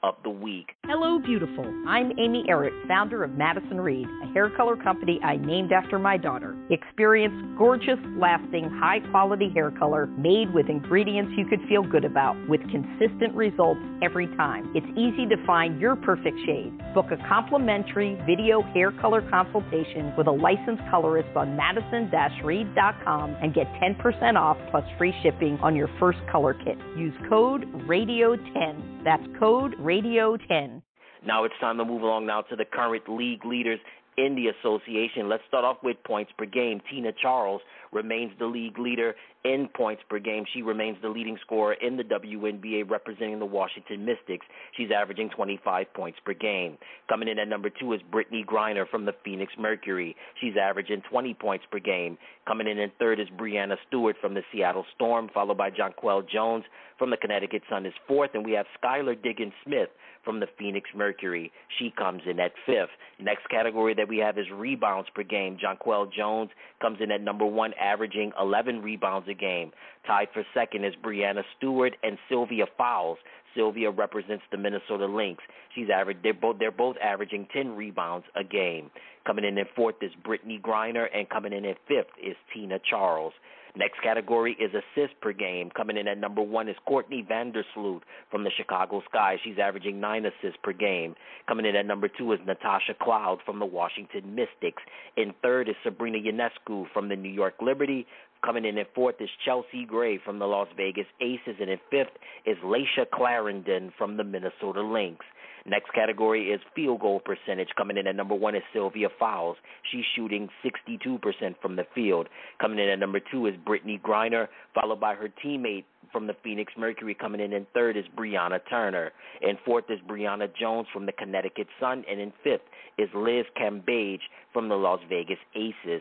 of the week. Hello, beautiful. I'm Amy Errett, founder of Madison Reed, a hair color company I named after my daughter. Experience gorgeous, lasting, high-quality hair color made with ingredients you could feel good about, with consistent results every time. It's easy to find your perfect shade. Book a complimentary video hair color consultation with a licensed colorist on madison reed dot com and get ten percent off plus free shipping on your first color kit. Use code radio ten. That's code radio ten. Now it's time to move along now to the current league leaders in the association. Let's start off with points per game. Tina Charles remains the league leader in points per game. She remains the leading scorer in the W N B A representing the Washington Mystics. She's averaging twenty-five points per game. Coming in at number two is Brittany Griner from the Phoenix Mercury. She's averaging twenty points per game. Coming in in third is Brianna Stewart from the Seattle Storm, followed by Jonquel Jones from the Connecticut Sun is fourth, and we have Skylar Diggins-Smith from the Phoenix Mercury. She comes in at fifth. Next category that we have is rebounds per game. Jonquel Jones comes in at number one, averaging eleven rebounds a game. Tied for second is Brianna Stewart and Sylvia Fowles. Sylvia represents the Minnesota Lynx. She's average. They're both they're both averaging ten rebounds a game. Coming in at fourth is Brittany Griner, and coming in at fifth is Tina Charles. Next category is assists per game. Coming in at number one is Courtney Vandersloot from the Chicago Sky. She's averaging nine assists per game. Coming in at number two is Natasha Cloud from the Washington Mystics. In third is Sabrina Ionescu from the New York Liberty. Coming in at fourth is Chelsea Gray from the Las Vegas Aces. And in fifth is Laisha Clarendon from the Minnesota Lynx. Next category is field goal percentage. Coming in at number one is Sylvia Fowles. She's shooting sixty-two percent from the field. Coming in at number two is Brittany Griner, followed by her teammate from the Phoenix Mercury. Coming in in third is Brianna Turner. In fourth is Brianna Jones from the Connecticut Sun. And in fifth is Liz Cambage from the Las Vegas Aces.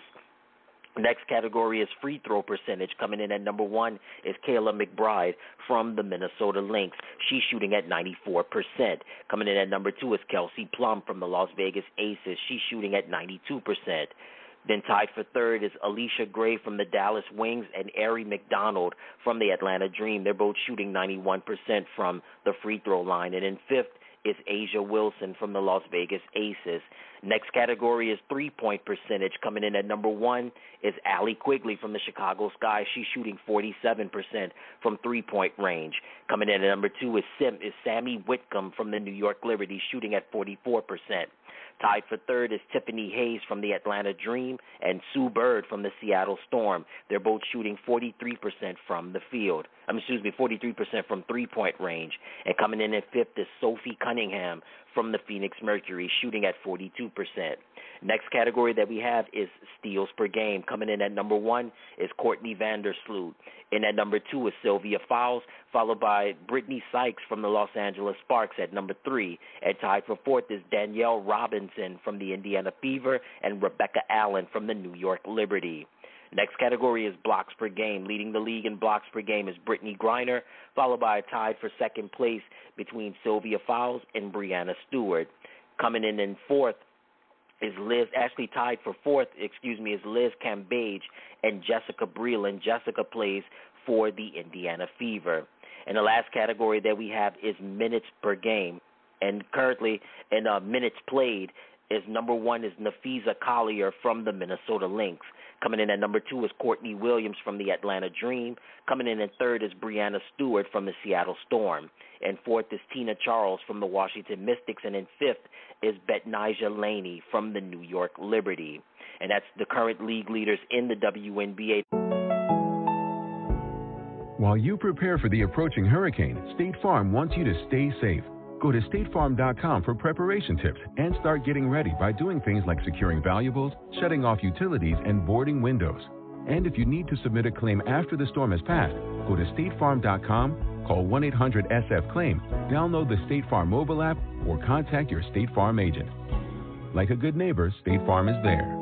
Next category is free throw percentage. Coming in at number one is Kayla McBride from the Minnesota Lynx. She's shooting at ninety-four percent. Coming in at number two is Kelsey Plum from the Las Vegas Aces. She's shooting at ninety-two percent. Then tied for third is Alicia Gray from the Dallas Wings and Ari McDonald from the Atlanta Dream. They're both shooting ninety-one percent from the free throw line. And in fifth is Asia Wilson from the Las Vegas Aces. Next category is three-point percentage. Coming in at number one is Allie Quigley from the Chicago Sky. She's shooting forty-seven percent from three-point range. Coming in at number two is, Sim, is Sammy Whitcomb from the New York Liberty, shooting at forty-four percent. Tied for third is Tiffany Hayes from the Atlanta Dream and Sue Bird from the Seattle Storm. They're both shooting forty-three percent from the field. I mean, excuse me, forty-three percent from three-point range. And coming in at fifth is Sophie Cunningham from the Phoenix Mercury, shooting at forty-two percent. Next category that we have is steals per game. Coming in at number one is Courtney Vandersloot. And at number two is Sylvia Fowles, followed by Brittany Sykes from the Los Angeles Sparks at number three. And tied for fourth is Danielle Robinson from the Indiana Fever and Rebecca Allen from the New York Liberty. Next category is blocks per game. Leading the league in blocks per game is Brittany Griner, followed by a tie for second place between Sylvia Fowles and Brianna Stewart. Coming in in fourth is Liz, actually tied for fourth, excuse me, is Liz Cambage and Jessica Breland. Jessica plays for the Indiana Fever. And the last category that we have is minutes per game. And currently in uh, minutes played is number one is Nafisa Collier from the Minnesota Lynx. Coming in at number two is Courtney Williams from the Atlanta Dream. Coming in at third is Brianna Stewart from the Seattle Storm. And fourth is Tina Charles from the Washington Mystics. And in fifth is Betnijah Laney from the New York Liberty. And that's the current league leaders in the W N B A. While you prepare for the approaching hurricane, State Farm wants you to stay safe. Go to state farm dot com for preparation tips and start getting ready by doing things like securing valuables, shutting off utilities, and boarding windows. And if you need to submit a claim after the storm has passed, go to state farm dot com, call one eight hundred S F claim, download the State Farm mobile app, or contact your State Farm agent. Like a good neighbor, State Farm is there.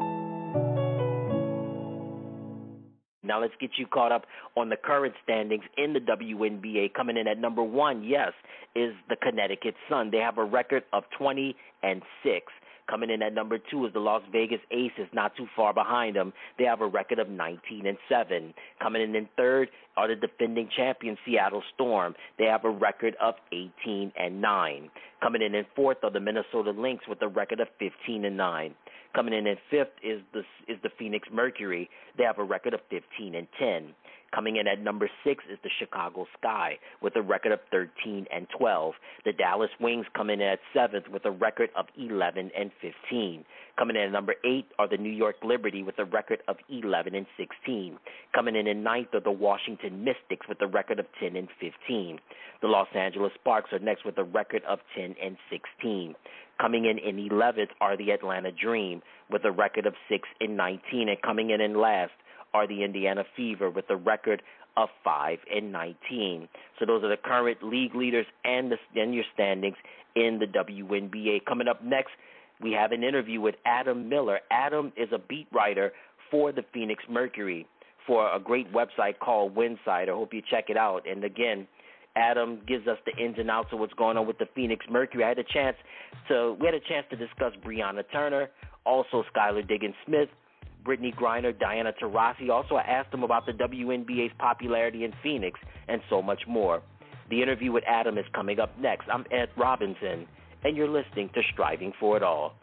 Now let's get you caught up on the current standings in the W N B A. Coming in at number one, yes, is the Connecticut Sun. They have a record of twenty and six. Coming in at number two is the Las Vegas Aces, not too far behind them. They have a record of nineteen and seven. Coming in in third are the defending champion Seattle Storm. They have a record of eighteen and nine. Coming in in fourth are the Minnesota Lynx with a record of fifteen and nine. Coming in in fifth is the is the Phoenix Mercury. They have a record of fifteen and ten. Coming in at number six is the Chicago Sky with a record of thirteen and twelve. The Dallas Wings come in at seventh with a record of eleven and fifteen. Coming in at number eight are the New York Liberty with a record of eleven and sixteen. Coming in at ninth are the Washington Mystics with a record of ten and fifteen. The Los Angeles Sparks are next with a record of ten and sixteen. Coming in in eleventh are the Atlanta Dream with a record of six and nineteen. And coming in in last are the Indiana Fever with a record of five and nineteen. So those are the current league leaders and, the, and your standings in the W N B A. Coming up next, we have an interview with Adam Miller. Adam is a beat writer for the Phoenix Mercury for a great website called Winsider. I hope you check it out. And again, Adam gives us the ins and outs of what's going on with the Phoenix Mercury. I had a chance to we had a chance to discuss Breonna Turner, also Skylar Diggins-Smith, Brittany Griner, Diana Taurasi. Also, I asked him about the W N B A's popularity in Phoenix and so much more. The interview with Adam is coming up next. I'm Ed Robinson, and you're listening to Striving for It All.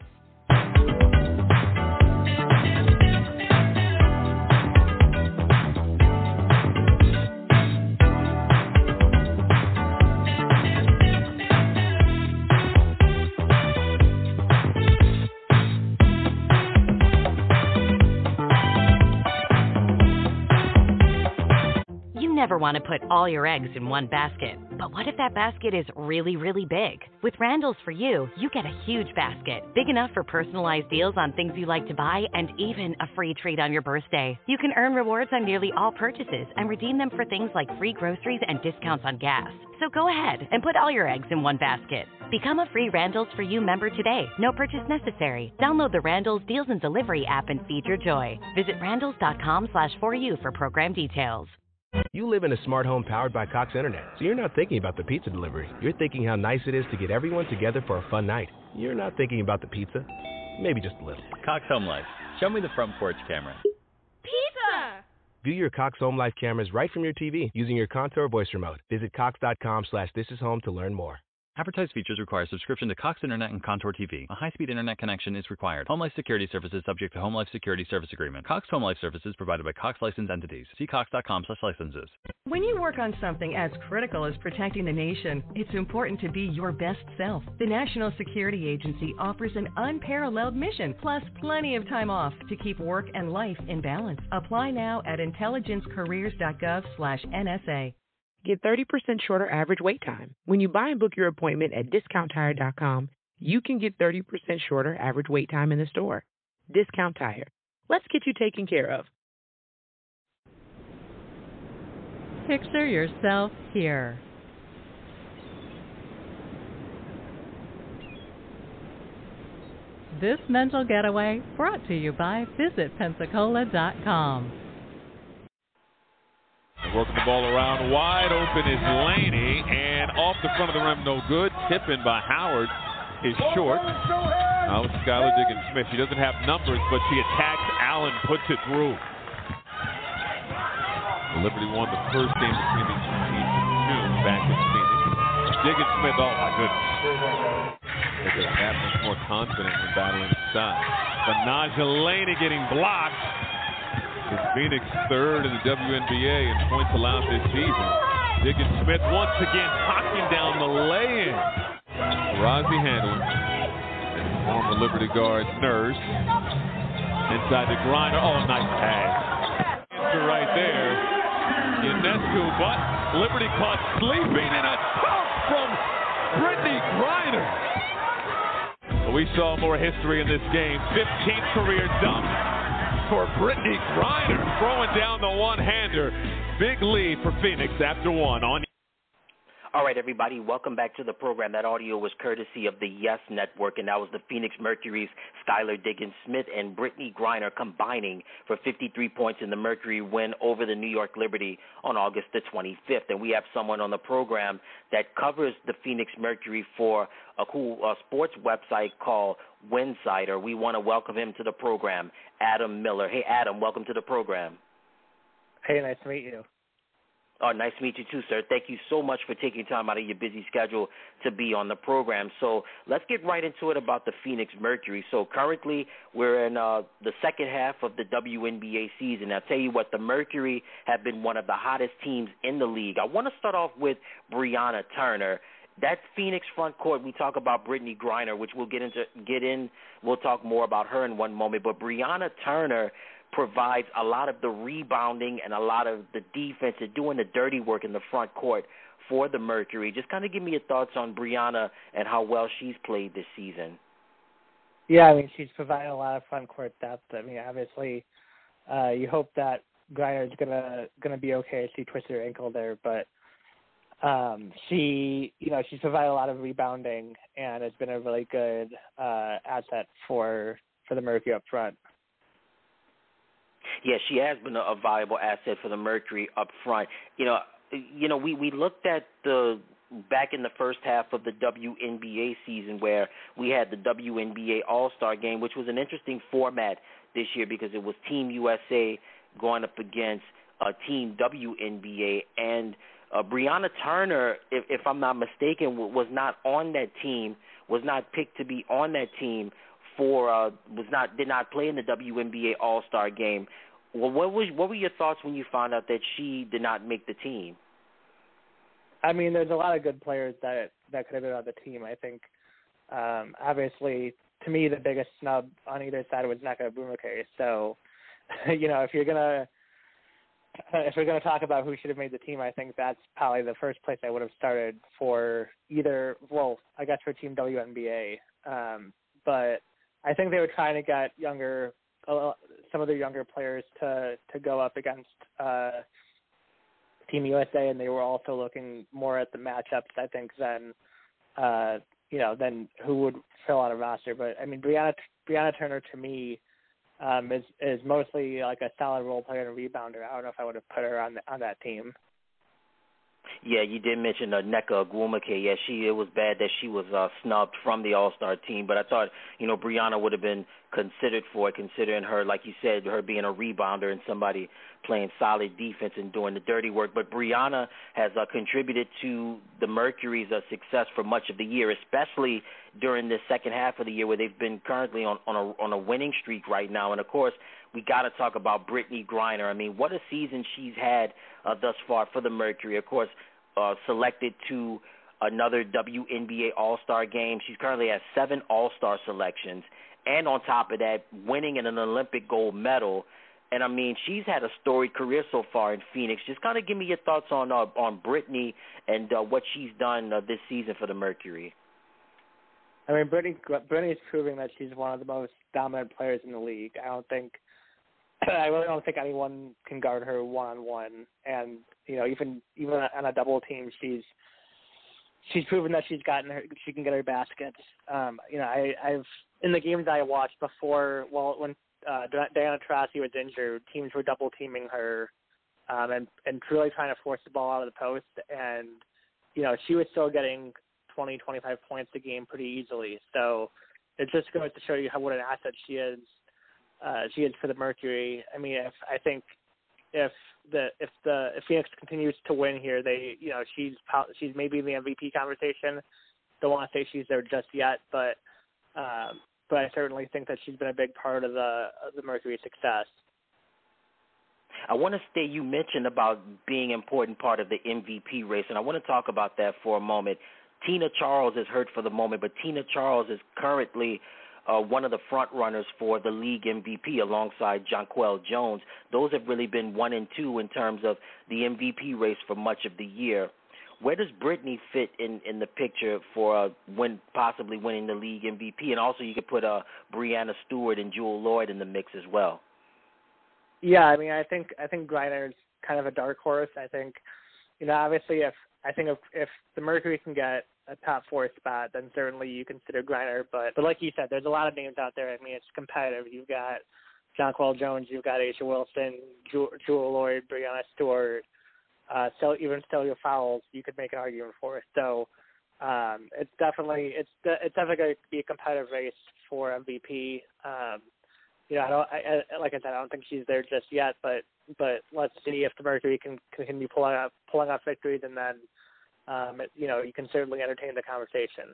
Never want to put all your eggs in one basket. But what if that basket is really, really big? With Randall's For You, you get a huge basket, big enough for personalized deals on things you like to buy and even a free treat on your birthday. You can earn rewards on nearly all purchases and redeem them for things like free groceries and discounts on gas. So go ahead and put all your eggs in one basket. Become a free Randall's For You member today. No purchase necessary. Download the Randall's Deals and Delivery app and feed your joy. Visit randalls.com slash for you for program details. You live in a smart home powered by Cox Internet, so you're not thinking about the pizza delivery. You're thinking how nice it is to get everyone together for a fun night. You're not thinking about the pizza. Maybe just a little. Cox Home Life. Show me the front porch camera. Pizza! View your Cox Home Life cameras right from your T V using your Contour voice remote. Visit cox.com slash this is home to learn more. Advertised features require subscription to Cox Internet and Contour T V. A high-speed internet connection is required. Home Life Security Services subject to Home Life Security Service Agreement. Cox Home Life Services provided by Cox licensed entities. See cox.com slash licenses. When you work on something as critical as protecting the nation, it's important to be your best self. The National Security Agency offers an unparalleled mission, plus plenty of time off to keep work and life in balance. Apply now at intelligencecareers.gov slash NSA. Get thirty percent shorter average wait time. When you buy and book your appointment at discount tire dot com, you can get thirty percent shorter average wait time in the store. Discount Tire. Let's get you taken care of. Picture yourself here. This mental getaway brought to you by visit pensacola dot com. Working the ball around, wide open is Laney, and off the front of the rim, no good. Tipping by Howard is short. Now it's Skylar Diggins-Smith. She doesn't have numbers, but she attacks Allen, puts it through. Liberty won the first game between these two teams in June back in Phoenix. Diggins-Smith, oh my goodness. Look at that, much more confident when battling inside. But Naja Laney getting blocked. It's Phoenix third in the W N B A in points allowed this season. Diggins-Smith once again knocking down the lay-in. Rozzy handling. And former Liberty guard Nurse. Inside the grinder. Oh, nice pass. Answer right there. Ionescu, but Liberty caught sleeping, and a tough from Brittany Griner. We saw more history in this game. fifteenth career dunk for Brittany Griner, throwing down the one-hander. Big lead for Phoenix after one. On. All right, everybody, welcome back to the program. That audio was courtesy of the Yes Network, and that was the Phoenix Mercury's Skylar Diggins-Smith and Brittney Griner combining for fifty-three points in the Mercury win over the New York Liberty on August the twenty-fifth. And we have someone on the program that covers the Phoenix Mercury for a cool uh, sports website called Winsider. We want to welcome him to the program, Adam Miller. Hey, Adam, welcome to the program. Hey, nice to meet you. Oh, nice to meet you too, sir. Thank you so much for taking time out of your busy schedule to be on the program. So let's get right into it about the Phoenix Mercury. So currently we're in uh, the second half of the W N B A season. I'll tell you what, the Mercury have been one of the hottest teams in the league. I want to start off with Brianna Turner. That Phoenix front court, we talk about Brittney Griner, which we'll get into. Get in. We'll talk more about her in one moment. But Brianna Turner provides a lot of the rebounding and a lot of the defense and doing the dirty work in the front court for the Mercury. Just kind of give me your thoughts on Brianna and how well she's played this season. Yeah, I mean, she's provided a lot of front court depth. I mean, obviously, uh, you hope that Griner's gonna gonna be okay. She twisted her ankle there, but um, she, you know, she's provided a lot of rebounding and has been a really good uh, asset for for the Mercury up front. Yeah, she has been a, a valuable asset for the Mercury up front. You know, you know, we, we looked at the back in the first half of the W N B A season where we had the W N B A All-Star Game, which was an interesting format this year because it was Team U S A going up against uh, Team W N B A, and uh, Brianna Turner, if, if I'm not mistaken, was not on that team, was not picked to be on that team. For uh, was not did not play in the W N B A All-Star Game. Well, what was what were your thoughts when you found out that she did not make the team? I mean, there's a lot of good players that that could have been on the team. I think, um, obviously, to me, the biggest snub on either side was Nneka Ogwumike. So, you know, if you're gonna if we're gonna talk about who should have made the team, I think that's probably the first place I would have started for either. Well, I guess for Team W N B A, um, but I think they were trying to get younger, uh, some of their younger players to, to go up against uh, Team U S A, and they were also looking more at the matchups, I think, than uh, you know, than who would fill out a roster. But I mean, Brianna Brianna Turner to me um, is is mostly like a solid role player and rebounder. I don't know if I would have put her on the, on that team. Yeah, you did mention uh, Nneka Ogwumike. Yeah, she it was bad that she was uh, snubbed from the All-Star team, but I thought, you know, Brianna would have been considered for it, considering her, like you said, her being a rebounder and somebody playing solid defense and doing the dirty work. But Brianna has uh, contributed to the Mercury's uh, success for much of the year, especially during this second half of the year where they've been currently on, on, a, on a winning streak right now. And, of course, we got to talk about Brittney Griner. I mean, what a season she's had uh, thus far for the Mercury. Of course, uh, selected to another W N B A All-Star game. She's currently at seven All-Star selections. And on top of that, winning an Olympic gold medal. And, I mean, she's had a storied career so far in Phoenix. Just kind of give me your thoughts on uh, on Brittney and uh, what she's done uh, this season for the Mercury. I mean, Brittney Brittney's proving that she's one of the most dominant players in the league. I don't think I really don't think anyone can guard her one-on-one. And, you know, even even on a double team, she's she's proven that she's gotten her, she can get her baskets. Um, you know, I, I've in the games I watched before, well, when uh, Diana Taurasi was injured, teams were double teaming her um, and and really trying to force the ball out of the post. And you know, she was still getting twenty, twenty-five points a game pretty easily. So it just goes to show you how what an asset she is. Uh, she is for the Mercury. I mean, if I think if the if the if Phoenix continues to win here, they you know she's she's maybe in the M V P conversation. Don't want to say she's there just yet, but um, but I certainly think that she's been a big part of the of the Mercury's success. I want to stay, you mentioned about being an important part of the M V P race, and I want to talk about that for a moment. Tina Charles is hurt for the moment, but Tina Charles is currently uh, one of the front runners for the league M V P alongside Jonquel Jones. Those have really been one and two in terms of the M V P race for much of the year. Where does Brittney fit in, in the picture for uh, win, possibly winning the league M V P? And also you could put uh, Breanna Stewart and Jewell Loyd in the mix as well. Yeah, I mean, I think I think Griner's kind of a dark horse. I think, you know, obviously if I think if, if the Mercury can get a top four spot, then certainly you consider Griner. But, but like you said, there's a lot of names out there. I mean, it's competitive. You've got Jonquel Jones, you've got A'ja Wilson, Jewel Lloyd, Breanna Stewart, uh, so even Celia Fowles. You could make an argument for it. So um, it's definitely it's it's definitely going to be a competitive race for M V P. Um, you know, I don't I, I, like I said, I don't think she's there just yet. But but let's see if the Mercury can continue pulling up pulling off victories, and then um, it, you know you can certainly entertain the conversation.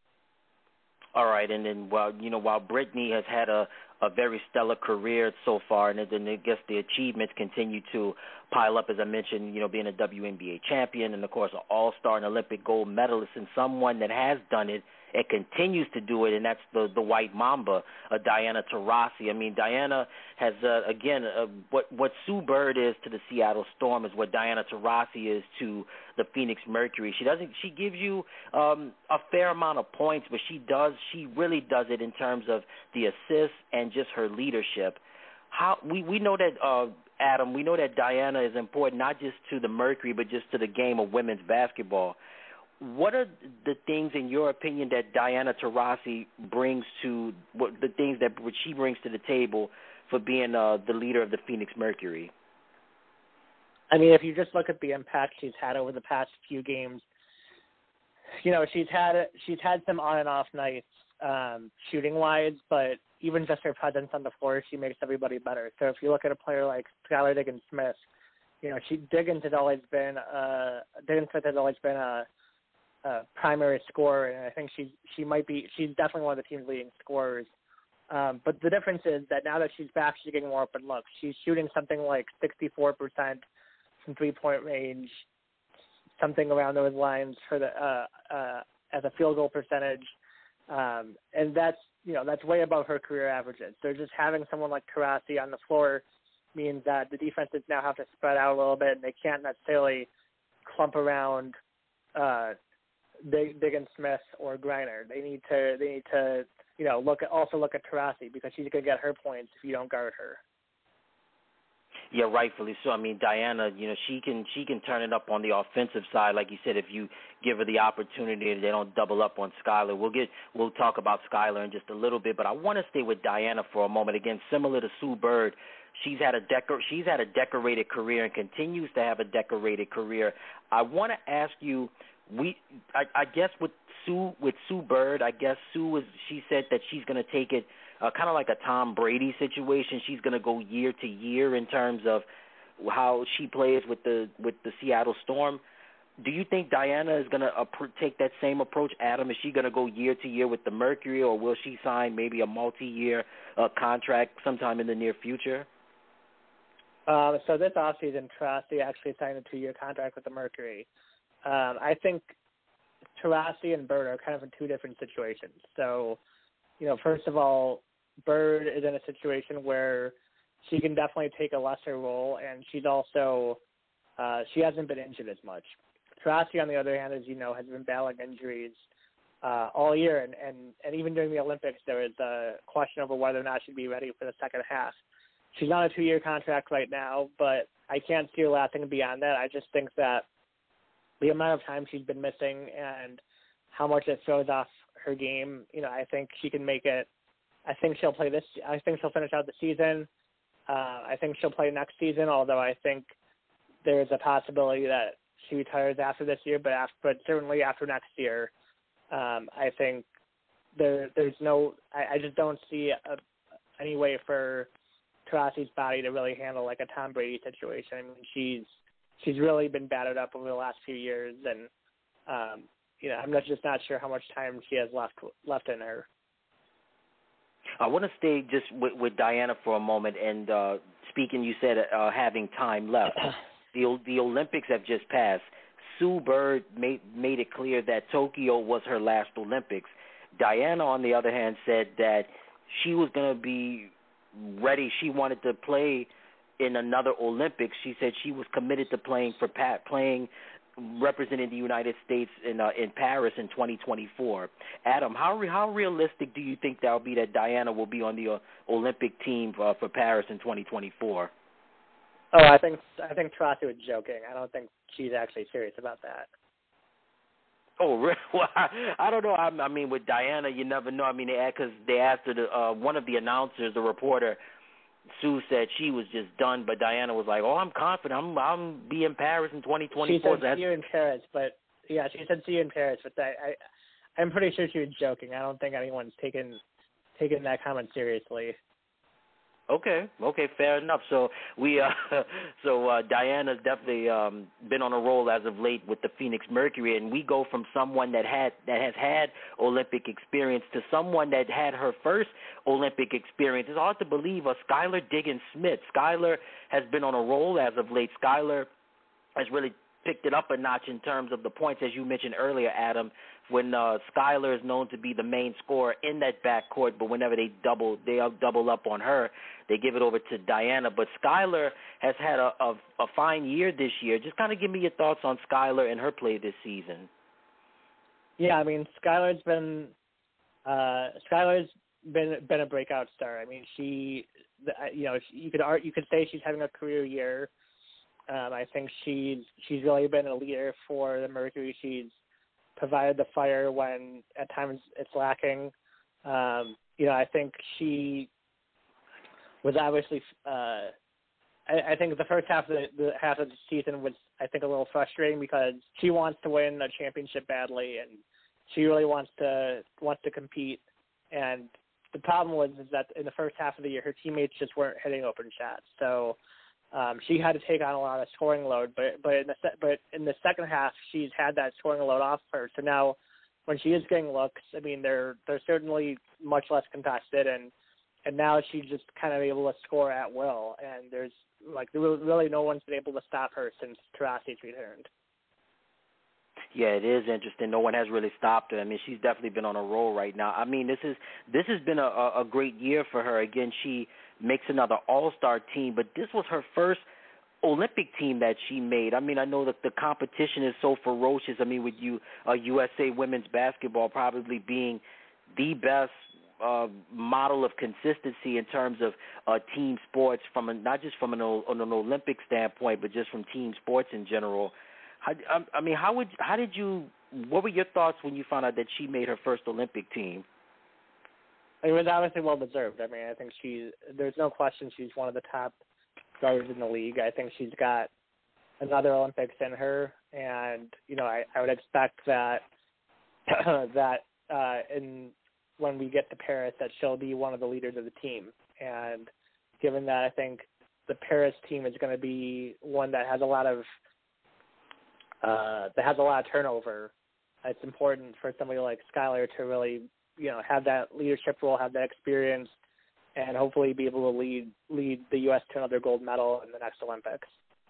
All right, and then while you know while Brittany has had a, a very stellar career so far, and then I guess the achievements continue to pile up, as I mentioned, you know, being a W N B A champion, and of course an All-Star and Olympic gold medalist, and someone that has done it and continues to do it, and that's the the White Mamba, uh, Diana Taurasi. I mean, Diana has uh, again uh, what what Sue Bird is to the Seattle Storm is what Diana Taurasi is to the Phoenix Mercury. She doesn't. She gives you um, a fair amount of points, but she does. She really does it in terms of the assists and just her leadership. How we we know that uh, Adam. We know that Diana is important not just to the Mercury, but just to the game of women's basketball. What are the things, in your opinion, that Diana Taurasi brings to what the things that what she brings to the table for being uh, the leader of the Phoenix Mercury? I mean, if you just look at the impact she's had over the past few games, you know, she's had she's had some on and off nights um, shooting wise, but even just her presence on the floor, she makes everybody better. So if you look at a player like Skylar Diggins-Smith, you know, she Diggins has always been uh, Diggins-Smith has always been a Uh, primary scorer, and I think she she might be she's definitely one of the team's leading scorers. Um, but the difference is that now that she's back, she's getting more open looks. She's shooting something like sixty-four percent from three-point range, something around those lines for the uh, uh, as a field goal percentage, um, and that's you know that's way above her career averages. So just having someone like Taurasi on the floor means that the defenses now have to spread out a little bit, and they can't necessarily clump around Uh, Diggins-Smith or Griner. They need to they need to you know look at also look at Taurasi because she's going to get her points if you don't guard her. Yeah, rightfully so. I mean, Diana, you know, she can she can turn it up on the offensive side, like you said, if you give her the opportunity. They don't double up on Skylar. We'll get we'll talk about Skylar in just a little bit, but I want to stay with Diana for a moment. Again, similar to Sue Bird, she's had a decor she's had a decorated career and continues to have a decorated career. I want to ask you. We, I, I guess with Sue, with Sue Bird, I guess Sue was. She said that she's going to take it uh, kind of like a Tom Brady situation. She's going to go year to year in terms of how she plays with the with the Seattle Storm. Do you think Diana is going to uh, take that same approach, Adam? Is she going to go year to year with the Mercury, or will she sign maybe a multi-year uh, contract sometime in the near future? Um, so this offseason, Taurasi actually signed a two-year contract with the Mercury. Um, I think Taurasi and Bird are kind of in two different situations. So, you know, first of all, Bird is in a situation where she can definitely take a lesser role, and she's also uh, she hasn't been injured as much. Taurasi, on the other hand, as you know, has been battling injuries uh, all year, and, and, and even during the Olympics, there was a question over whether or not she'd be ready for the second half. She's on a two-year contract right now, but I can't see her lasting beyond that. I just think that the amount of time she's been missing and how much it throws off her game, you know, I think she can make it. I think she'll play this. I think she'll finish out the season. Uh, I think she'll play next season, although I think there's a possibility that she retires after this year, but after, but certainly after next year, um, I think there there's no. I, I just don't see a, any way for Taurasi's body to really handle like a Tom Brady situation. I mean, she's she's really been battered up over the last few years, and um, you know, I'm not, just not sure how much time she has left left in her. I want to stay just with, with Diana for a moment. And uh, speaking, you said uh, having time left. the The Olympics have just passed. Sue Bird made made it clear that Tokyo was her last Olympics. Diana, on the other hand, said that she was going to be ready. She wanted to play in another Olympics. She said she was committed to playing for Pat, playing representing the United States in uh, in Paris in twenty twenty-four. Adam, how re- how realistic do you think that'll be that Diana will be on the uh, Olympic team uh, for Paris in twenty twenty-four? Oh, I think I think Taurasi was joking. I don't think she's actually serious about that. Oh, really? Well, I, I don't know. I, I mean, with Diana, you never know. I mean, they because they asked her, to, uh, one of the announcers, the reporter, Sue said she was just done, but Diana was like, "Oh, I'm confident. I'm I'm be in Paris in twenty twenty-four." She said see you in Paris, but yeah, she said see you in Paris, but I, I I'm pretty sure she was joking. I don't think anyone's taken taken that comment seriously. Okay, okay, fair enough. So we, uh, so uh, Diana's definitely um, been on a roll as of late with the Phoenix Mercury, and we go from someone that had that has had Olympic experience to someone that had her first Olympic experience. It's hard to believe. Uh, Skylar Diggins-Smith. Skylar has been on a roll as of late. Skylar has really picked it up a notch in terms of the points, as you mentioned earlier, Adam. When uh, Skylar is known to be the main scorer in that backcourt, but whenever they double, they double up on her, they give it over to Diana. But Skylar has had a, a, a fine year this year. Just kind of give me your thoughts on Skylar and her play this season. Yeah, I mean, Skylar's been uh, Skylar's been been a breakout star. I mean, she, you know, you could art, you could say she's having a career year. Um, I think she's she's really been a leader for the Mercury. She's provided the fire when at times it's lacking. Um, you know, I think she was obviously. Uh, I, I think the first half of the, the half of the season was, I think, a little frustrating because she wants to win a championship badly, and she really wants to wants to compete. And the problem was is that in the first half of the year, her teammates just weren't hitting open shots. So um, she had to take on a lot of scoring load. But but in the se- but in the second half, she's had that scoring load off her. So now, when she is getting looks, I mean, they're they're certainly much less contested, and and now she's just kind of able to score at will. And there's like really no one's been able to stop her since Taurasi's returned. Yeah, it is interesting. No one has really stopped her. I mean, she's definitely been on a roll right now. I mean, this is this has been a, a great year for her. Again, she makes another All-Star team, but this was her first Olympic team that she made. I mean, I know that the competition is so ferocious. I mean, with you, uh, U S A women's basketball probably being the best uh, model of consistency in terms of uh, team sports, from a, not just from an, an Olympic standpoint, but just from team sports in general. How, I mean, how would how did you? What were your thoughts when you found out that she made her first Olympic team? It was obviously well deserved. I mean, I think she. There's no question she's one of the top guards in the league. I think she's got another Olympics in her, and you know, I, I would expect that that uh, in when we get to Paris, that she'll be one of the leaders of the team. And given that, I think the Paris team is going to be one that has a lot of Uh, that has a lot of turnover. It's important for somebody like Skylar to really, you know, have that leadership role, have that experience, and hopefully be able to lead lead the U S to another gold medal in the next Olympics.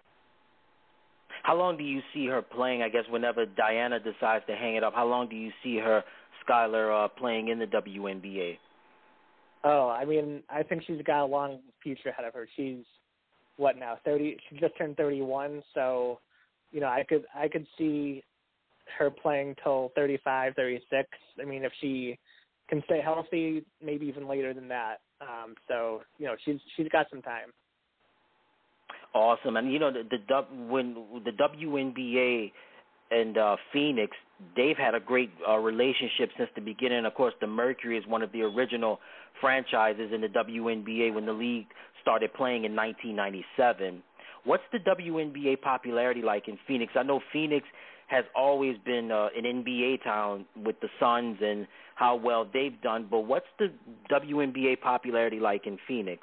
How long do you see her playing? I guess whenever Diana decides to hang it up, how long do you see her, Skylar, uh, playing in the W N B A? Oh, I mean, I think she's got a long future ahead of her. She's what now? thirty. She just turned thirty-one, so. You know, I could I could see her playing till thirty-five, thirty-six. I mean, if she can stay healthy, maybe even later than that. Um, so, you know, she's she's got some time. Awesome. And, you know, the, the when the W N B A and uh, Phoenix, they've had a great uh, relationship since the beginning. Of course, the Mercury is one of the original franchises in the W N B A when the league started playing in nineteen ninety-seven. What's the W N B A popularity like in Phoenix? I know Phoenix has always been uh, an N B A town with the Suns and how well they've done, but what's the W N B A popularity like in Phoenix?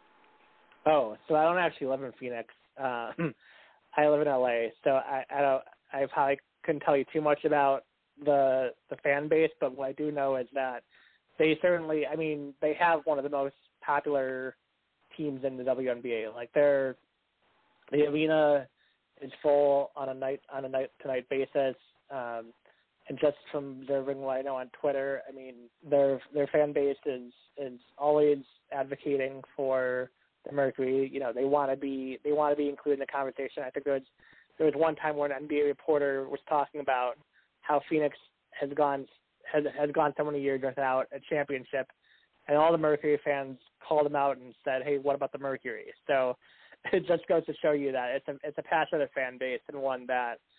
Oh, so I don't actually live in Phoenix. Uh, I live in L A, so I, I don't. I probably couldn't tell you too much about the the fan base, but what I do know is that they certainly. I mean, they have one of the most popular teams in the W N B A. Like they're The arena is full on a night on a night to night basis, um, and just from observing what I know on Twitter, I mean their their fan base is is always advocating for the Mercury. You know, they want to be they want to be included in the conversation. I think there was there was one time where an N B A reporter was talking about how Phoenix has gone has has gone so many years without a championship, and all the Mercury fans called him out and said, "Hey, what about the Mercury?" So it just goes to show you that it's a it's a passionate fan base and one that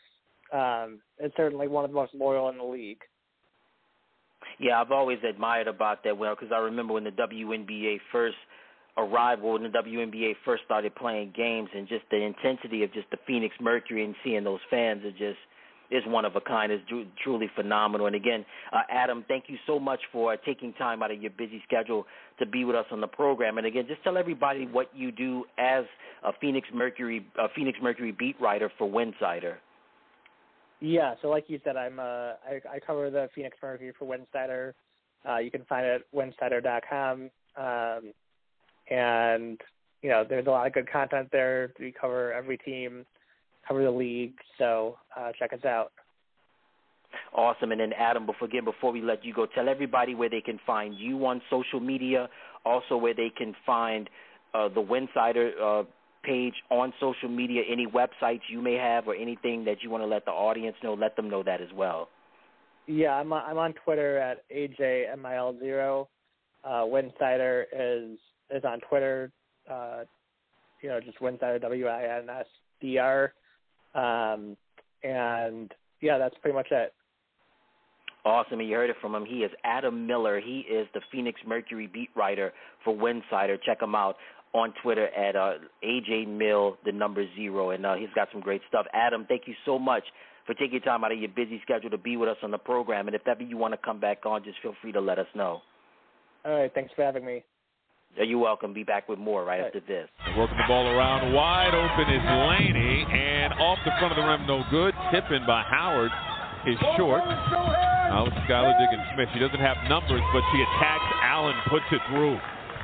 um, is certainly one of the most loyal in the league. Yeah, I've always admired about that, well, because I remember when the W N B A first arrived, when the W N B A first started playing games, and just the intensity of just the Phoenix Mercury and seeing those fans are just is one of a kind. Is truly phenomenal. And again, uh, Adam, thank you so much for taking time out of your busy schedule to be with us on the program. And again, just tell everybody what you do as a Phoenix Mercury, a Phoenix Mercury beat writer for Winsider. Yeah, so like you said, I'm uh, I, I cover the Phoenix Mercury for Winsider. Uh, you can find it at winsider dot com. Um, and you know, there's a lot of good content there. We cover every team, cover the league, so uh, check us out. Awesome. And then, Adam, before, again, before we let you go, tell everybody where they can find you on social media, also where they can find uh, the Winsider uh, page on social media, any websites you may have or anything that you want to let the audience know, let them know that as well. Yeah, I'm on, I'm on Twitter at A J M I L zero. Uh, Winsider is is on Twitter, uh, you know, just Winsider, W I N S D R. Um, and, yeah, that's pretty much it. Awesome, and you heard it from him. He is Adam Miller. He is the Phoenix Mercury beat writer for Winsider. Check him out on Twitter at uh, A J Mill, the number zero, and uh, he's got some great stuff. Adam, thank you so much for taking time out of your busy schedule to be with us on the program, and if ever you want to come back on, just feel free to let us know. All right, thanks for having me. You're welcome. Be back with more right, right. after this. Working the ball around. Wide open is Laney, and off the front of the rim, no good. Tip-in by Howard is short. Now it's Skylar Diggins-Smith. She doesn't have numbers, but she attacks Allen, puts it through.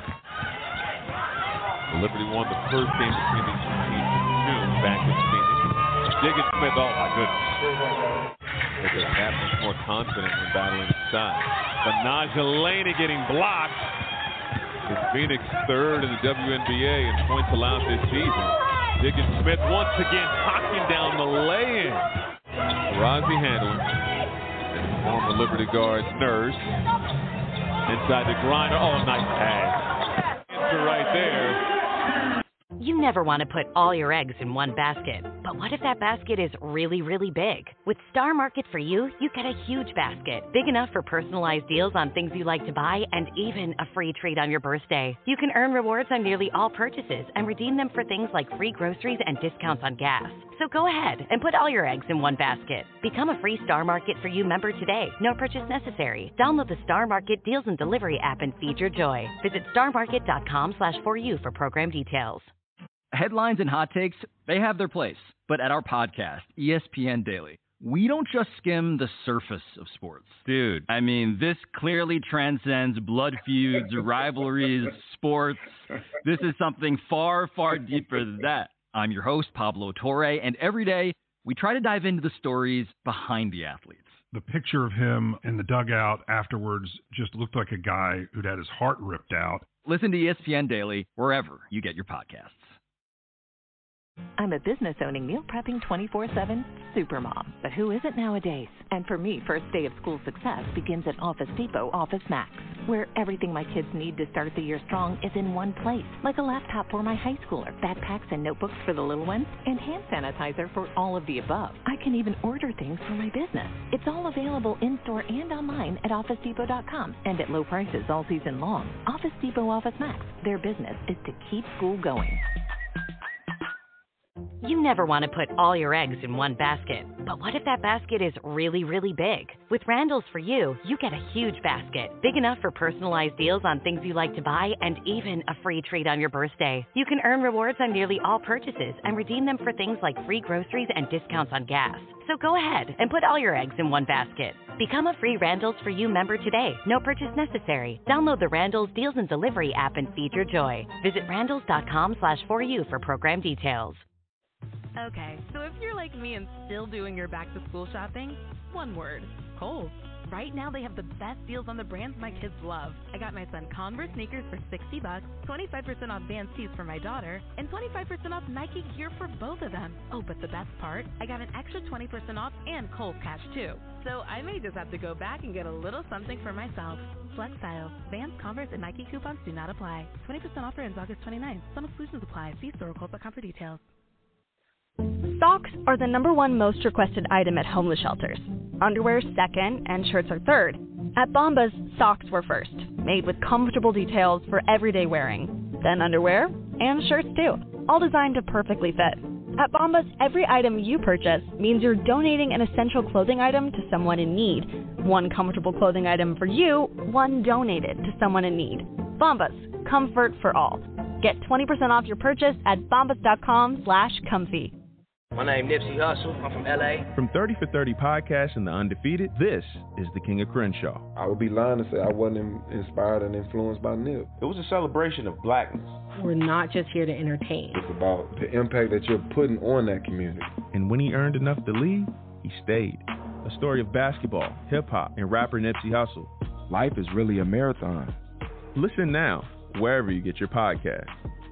Liberty won the first game between these two teams in June back in Phoenix. Diggins-Smith, oh my goodness. Look at that, much more confident when battling inside. But Naja Laney getting blocked. It's Phoenix third in the W N B A in points allowed this season. Diggins-Smith once again knocking down the lay-in. Rozzy Handlin and former Liberty guard Nurse inside the grinder. Oh, nice pass. Answer right there. You never want to put all your eggs in one basket. But what if that basket is really, really big? With Star Market for You, you get a huge basket, big enough for personalized deals on things you like to buy and even a free treat on your birthday. You can earn rewards on nearly all purchases and redeem them for things like free groceries and discounts on gas. So go ahead and put all your eggs in one basket. Become a free Star Market for You member today. No purchase necessary. Download the Star Market Deals and Delivery app and feed your joy. Visit starmarket.com slash for you for program details. Headlines and hot takes, they have their place. But at our podcast, E S P N Daily, we don't just skim the surface of sports. Dude, I mean, this clearly transcends blood feuds, rivalries, sports. This is something far, far deeper than that. I'm your host, Pablo Torre, and every day we try to dive into the stories behind the athletes. The picture of him in the dugout afterwards just looked like a guy who'd had his heart ripped out. Listen to E S P N Daily wherever you get your podcasts. I'm a business-owning, meal prepping twenty-four seven supermom. But who isn't nowadays? And for me, first day of school success begins at Office Depot Office Max, where everything my kids need to start the year strong is in one place. Like a laptop for my high schooler, backpacks and notebooks for the little ones, and hand sanitizer for all of the above. I can even order things for my business. It's all available in-store and online at office depot dot com and at low prices all season long. Office Depot Office Max. Their business is to keep school going. You never want to put all your eggs in one basket. But what if that basket is really, really big? With Randall's For You, you get a huge basket, big enough for personalized deals on things you like to buy and even a free treat on your birthday. You can earn rewards on nearly all purchases and redeem them for things like free groceries and discounts on gas. So go ahead and put all your eggs in one basket. Become a free Randall's For You member today. No purchase necessary. Download the Randall's Deals and Delivery app and feed your joy. Visit randalls.com slash for you for program details. Okay, so if you're like me and still doing your back-to-school shopping, one word, Kohl's. Right now they have the best deals on the brands my kids love. I got my son Converse sneakers for sixty bucks, twenty-five percent off Vans tees for my daughter, and twenty-five percent off Nike gear for both of them. Oh, but the best part? I got an extra twenty percent off and Kohl's cash too. So I may just have to go back and get a little something for myself. Flex styles, Vans, Converse, and Nike coupons do not apply. twenty percent offer ends August twenty-ninth. Some exclusions apply. See store kohl's dot com for details. Socks are the number one most requested item at homeless shelters. Underwear second, and shirts are third. At Bombas, socks were first, made with comfortable details for everyday wearing. Then underwear, and shirts too, all designed to perfectly fit. At Bombas, every item you purchase means you're donating an essential clothing item to someone in need. One comfortable clothing item for you, one donated to someone in need. Bombas, comfort for all. Get twenty percent off your purchase at bombas.com slash comfy. My name is Nipsey Hussle. I'm from L A. From thirty for thirty Podcast and The Undefeated, this is the King of Crenshaw. I would be lying to say I wasn't inspired and influenced by Nip. It was a celebration of blackness. We're not just here to entertain. It's about the impact that you're putting on that community. And when he earned enough to leave, he stayed. A story of basketball, hip-hop, and rapper Nipsey Hussle. Life is really a marathon. Listen now, wherever you get your podcast.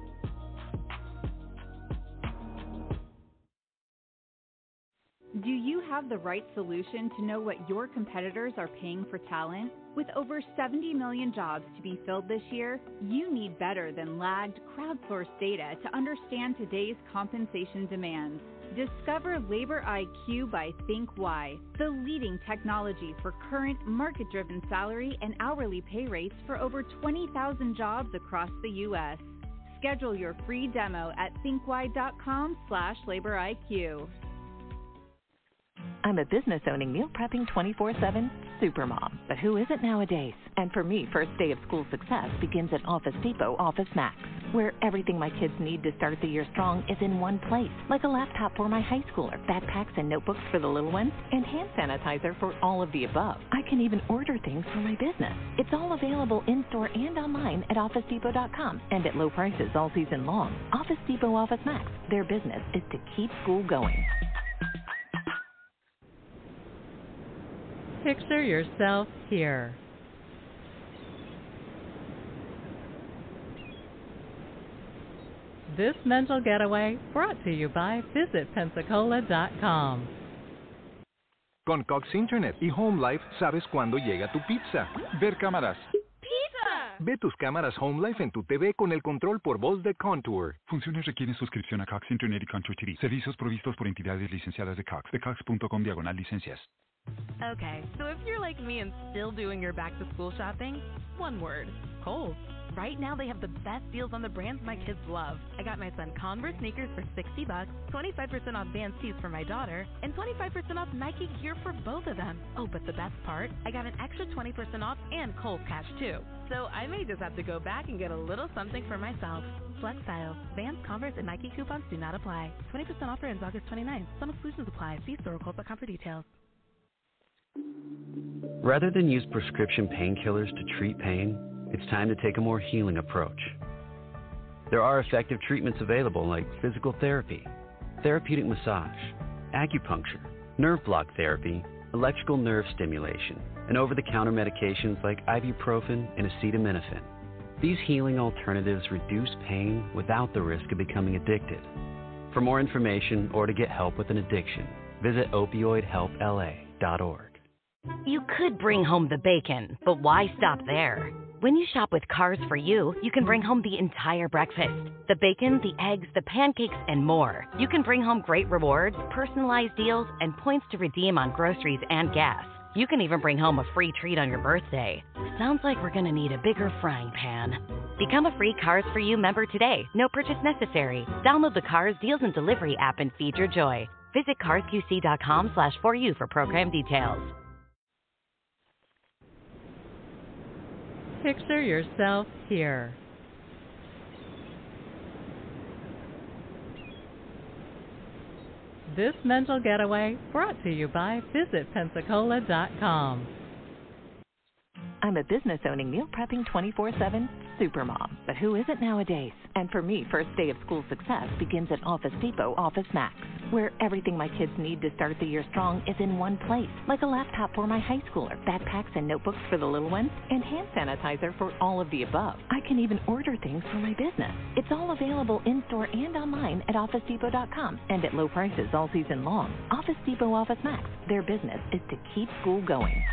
Do you have the right solution to know what your competitors are paying for talent? With over seventy million jobs to be filled this year, you need better than lagged, crowdsourced data to understand today's compensation demands. Discover Labor I Q by ThinkWhy, the leading technology for current market-driven salary and hourly pay rates for over twenty thousand jobs across the U S. Schedule your free demo at thinkwhy.com slash laboriq. I'm a business-owning, meal prepping twenty-four seven supermom. But who isn't nowadays? And for me, first day of school success begins at Office Depot Office Max, where everything my kids need to start the year strong is in one place. Like a laptop for my high schooler, backpacks and notebooks for the little ones, and hand sanitizer for all of the above. I can even order things for my business. It's all available in-store and online at office depot dot com and at low prices all season long. Office Depot Office Max, their business is to keep school going. Picture yourself here. This mental getaway brought to you by visit pensacola dot com. Con Cox Internet y Home Life sabes cuándo llega tu pizza. Ver cámaras. ¡Pizza! Ve tus cámaras Home Life en tu T V con el control por voz de Contour. Funciones requieren suscripción a Cox Internet y Contour T V. Servicios provistos por entidades licenciadas de Cox. De cox punto com diagonal licencias. Okay, so if you're like me and still doing your back-to-school shopping, one word, Kohl's. Right now they have the best deals on the brands my kids love. I got my son Converse sneakers for sixty bucks, twenty-five percent off Vans tees for my daughter, and twenty-five percent off Nike gear for both of them. Oh, but the best part, I got an extra twenty percent off and Kohl's cash too. So I may just have to go back and get a little something for myself. Flex styles, Vans, Converse, and Nike coupons do not apply. twenty percent offer ends August twenty-ninth. Some exclusions apply. See store Kohl's dot com for details. Rather than use prescription painkillers to treat pain, it's time to take a more healing approach. There are effective treatments available like physical therapy, therapeutic massage, acupuncture, nerve block therapy, electrical nerve stimulation, and over-the-counter medications like ibuprofen and acetaminophen. These healing alternatives reduce pain without the risk of becoming addicted. For more information or to get help with an addiction, visit opioid help L A dot org. You could bring home the bacon, but why stop there? When you shop with Cars for You, you can bring home the entire breakfast. The bacon, the eggs, the pancakes, and more. You can bring home great rewards, personalized deals, and points to redeem on groceries and gas. You can even bring home a free treat on your birthday. Sounds like we're going to need a bigger frying pan. Become a free Cars for You member today. No purchase necessary. Download the Cars Deals and Delivery app and feed your joy. Visit cars q c dot com slash for you for program details. Picture yourself here. This mental getaway brought to you by visit pensacola dot com. I'm a business-owning, meal prepping twenty-four seven supermom. But who isn't nowadays? And for me, first day of school success begins at Office Depot Office Max, where everything my kids need to start the year strong is in one place. Like a laptop for my high schooler, backpacks and notebooks for the little ones, and hand sanitizer for all of the above. I can even order things for my business. It's all available in-store and online at office depot dot com and at low prices all season long. Office Depot Office Max, their business is to keep school going.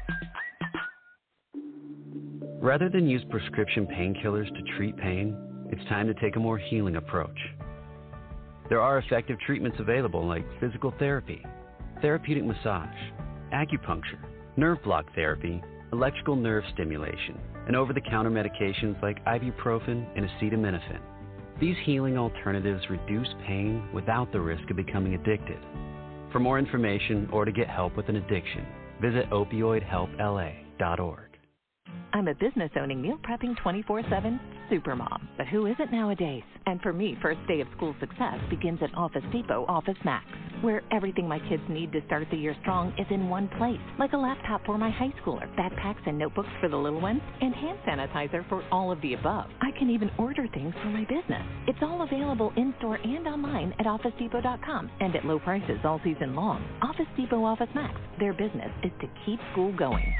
Rather than use prescription painkillers to treat pain, it's time to take a more healing approach. There are effective treatments available like physical therapy, therapeutic massage, acupuncture, nerve block therapy, electrical nerve stimulation, and over-the-counter medications like ibuprofen and acetaminophen. These healing alternatives reduce pain without the risk of becoming addicted. For more information or to get help with an addiction, visit opioid help L A dot org. I'm a business-owning, meal prepping twenty-four seven supermom, but who isn't nowadays? And for me, first day of school success begins at Office Depot Office Max, where everything my kids need to start the year strong is in one place, like a laptop for my high schooler, backpacks and notebooks for the little ones, and hand sanitizer for all of the above. I can even order things for my business. It's all available in-store and online at office depot dot com and at low prices all season long. Office Depot Office Max, their business is to keep school going.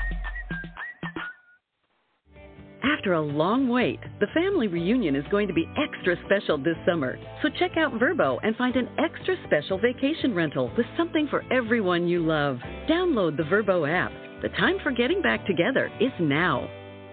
After a long wait, the family reunion is going to be extra special this summer. So check out Vrbo and find an extra special vacation rental with something for everyone you love. Download the Vrbo app. The time for getting back together is now.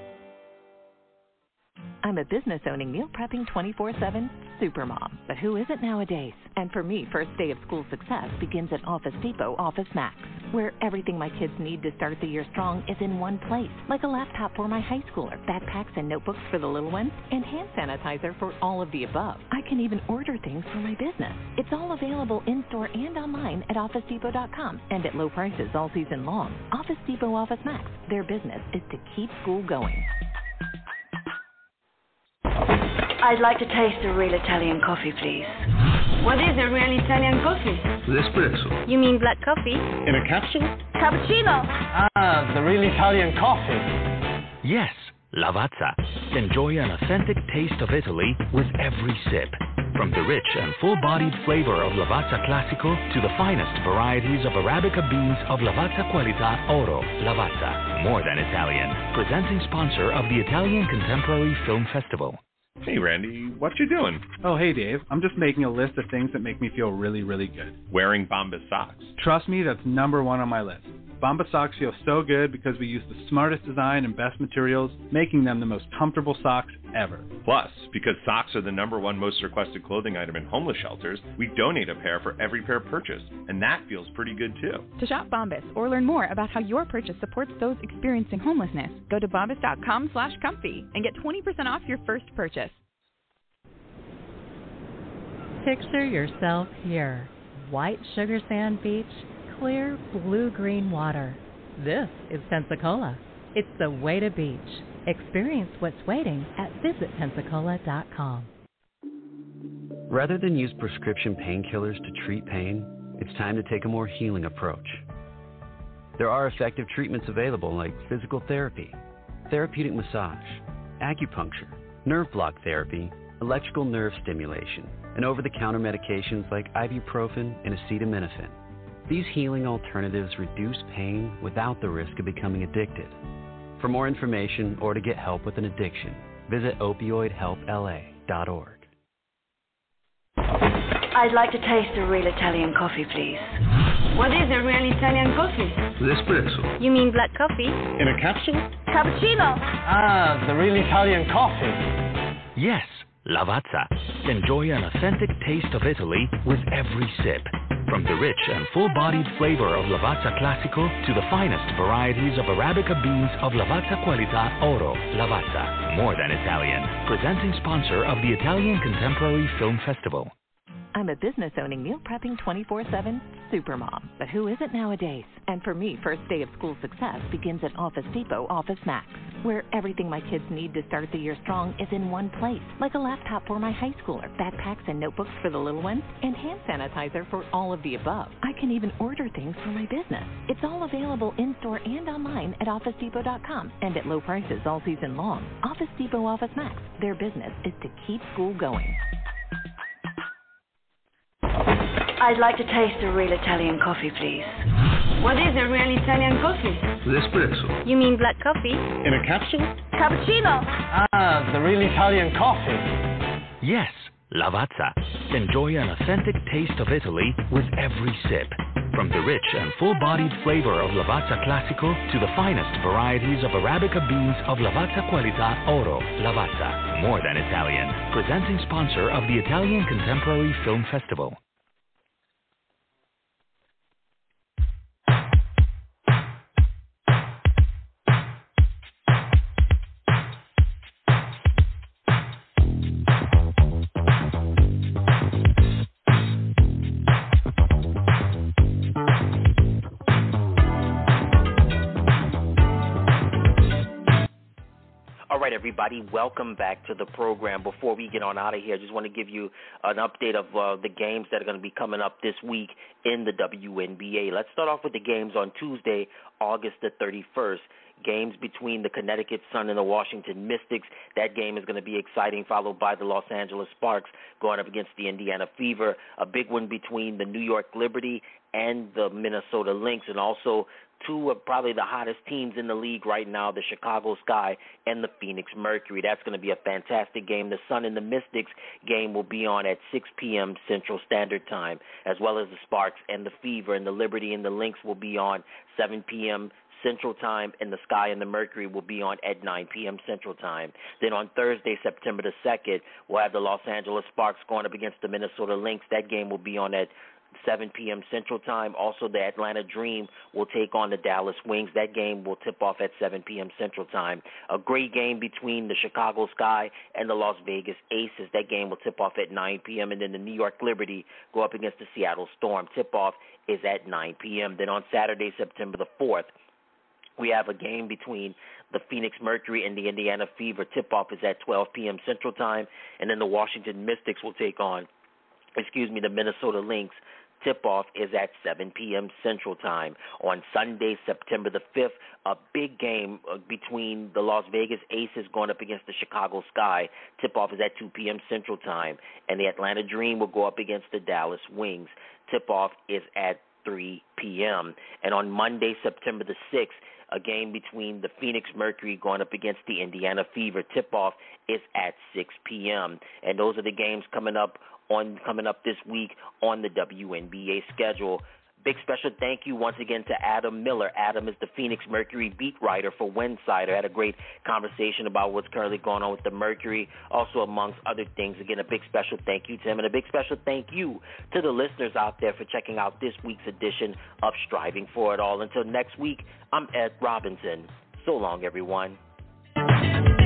I'm a business-owning, meal prepping twenty-four seven supermom, but who isn't nowadays? And for me, first day of school success begins at Office Depot Office Max, where everything my kids need to start the year strong is in one place, like a laptop for my high schooler, backpacks and notebooks for the little ones, and hand sanitizer for all of the above. I can even order things for my business. It's all available in-store and online at office depot dot com and at low prices all season long. Office Depot Office Max, their business is to keep school going. I'd like to taste a real Italian coffee, please. What is a real Italian coffee? L'espresso. You mean black coffee? In a capsule? Cappuccino. Ah, the real Italian coffee. Yes, Lavazza. Enjoy an authentic taste of Italy with every sip. From the rich and full-bodied flavor of Lavazza Classico to the finest varieties of Arabica beans of Lavazza Qualità Oro. Lavazza, more than Italian. Presenting sponsor of the Italian Contemporary Film Festival. Hey, Randy, what you doing? Oh, hey, Dave. I'm just making a list of things that make me feel really, really good. Wearing Bombas socks. Trust me, that's number one on my list. Bombas socks feel so good because we use the smartest design and best materials, making them the most comfortable socks ever. Plus, because socks are the number one most requested clothing item in homeless shelters, we donate a pair for every pair purchased, and that feels pretty good too. To shop Bombas or learn more about how your purchase supports those experiencing homelessness, go to bombas dot com slash comfy and get twenty percent off your first purchase. Picture yourself here. White sugar sand beach, clear blue-green water. This is Pensacola. It's the way to beach. Experience what's waiting at visit pensacola dot com. Rather than use prescription painkillers to treat pain, it's time to take a more healing approach. There are effective treatments available like physical therapy, therapeutic massage, acupuncture, nerve block therapy, electrical nerve stimulation, and over-the-counter medications like ibuprofen and acetaminophen. These healing alternatives reduce pain without the risk of becoming addicted. For more information or to get help with an addiction, visit opioid help L A dot org. I'd like to taste a real Italian coffee, please. What is a real Italian coffee? L'espresso. You mean black coffee? In a capsule? Cappuccino. Ah, the real Italian coffee. Yes, Lavazza. Enjoy an authentic taste of Italy with every sip. From the rich and full-bodied flavor of Lavazza Classico to the finest varieties of Arabica beans of Lavazza Qualità Oro. Lavazza, more than Italian. Presenting sponsor of the Italian Contemporary Film Festival. I'm a business-owning, meal prepping twenty-four seven supermom, but who isn't nowadays? And for me, first day of school success begins at Office Depot Office Max, where everything my kids need to start the year strong is in one place, like a laptop for my high schooler, backpacks and notebooks for the little ones, and hand sanitizer for all of the above. I can even order things for my business. It's all available in-store and online at office depot dot com and at low prices all season long. Office Depot Office Max, their business is to keep school going. I'd like to taste a real Italian coffee, please. What is a real Italian coffee? L'espresso. You mean black coffee? In a capsule? Cappuccino. Ah, the real Italian coffee. Yes, Lavazza. Enjoy an authentic taste of Italy with every sip. From the rich and full-bodied flavor of Lavazza Classico to the finest varieties of Arabica beans of Lavazza Qualità Oro. Lavazza, more than Italian. Presenting sponsor of the Italian Contemporary Film Festival. All right, everybody, welcome back to the program. Before we get on out of here, I just want to give you an update of uh, the games that are going to be coming up this week in the W N B A. Let's start off with the games on Tuesday, August the thirty-first. Games between the Connecticut Sun and the Washington Mystics. That game is going to be exciting, followed by the Los Angeles Sparks going up against the Indiana Fever. A big one between the New York Liberty and the Minnesota Lynx, and also two of probably the hottest teams in the league right now, the Chicago Sky and the Phoenix Mercury. That's going to be a fantastic game. The Sun and the Mystics game will be on at six p.m. Central Standard Time, as well as the Sparks and the Fever, and the Liberty and the Lynx will be on seven p.m. Central Time, and the Sky and the Mercury will be on at nine p.m. Central Time. Then on Thursday, September the second, we'll have the Los Angeles Sparks going up against the Minnesota Lynx. That game will be on at seven p.m. Central Time. Also, the Atlanta Dream will take on the Dallas Wings. That game will tip off at seven p.m. Central Time. A great game between the Chicago Sky and the Las Vegas Aces. That game will tip off at nine p.m. And then the New York Liberty go up against the Seattle Storm. Tip-off is at nine p.m. Then on Saturday, September the fourth, we have a game between the Phoenix Mercury and the Indiana Fever. Tip-off is at twelve p.m. Central Time. And then the Washington Mystics will take on, excuse me, the Minnesota Lynx. Tip-off is at seven p.m. Central Time. On Sunday, September the fifth, a big game between the Las Vegas Aces going up against the Chicago Sky. Tip-off is at two p.m. Central Time. And the Atlanta Dream will go up against the Dallas Wings. Tip-off is at three p.m. And on Monday, September the sixth, a game between the Phoenix Mercury going up against the Indiana Fever. Tip-off is at six p.m. And those are the games coming up on coming up this week on the W N B A schedule. Big special thank you once again to Adam Miller. Adam is the Phoenix Mercury beat writer for Winsider. Had a great conversation about what's currently going on with the Mercury, also amongst other things. Again, a big special thank you to him, and a big special thank you to the listeners out there for checking out this week's edition of Striving for It All. Until next week, I'm Ed Robinson. So long, everyone.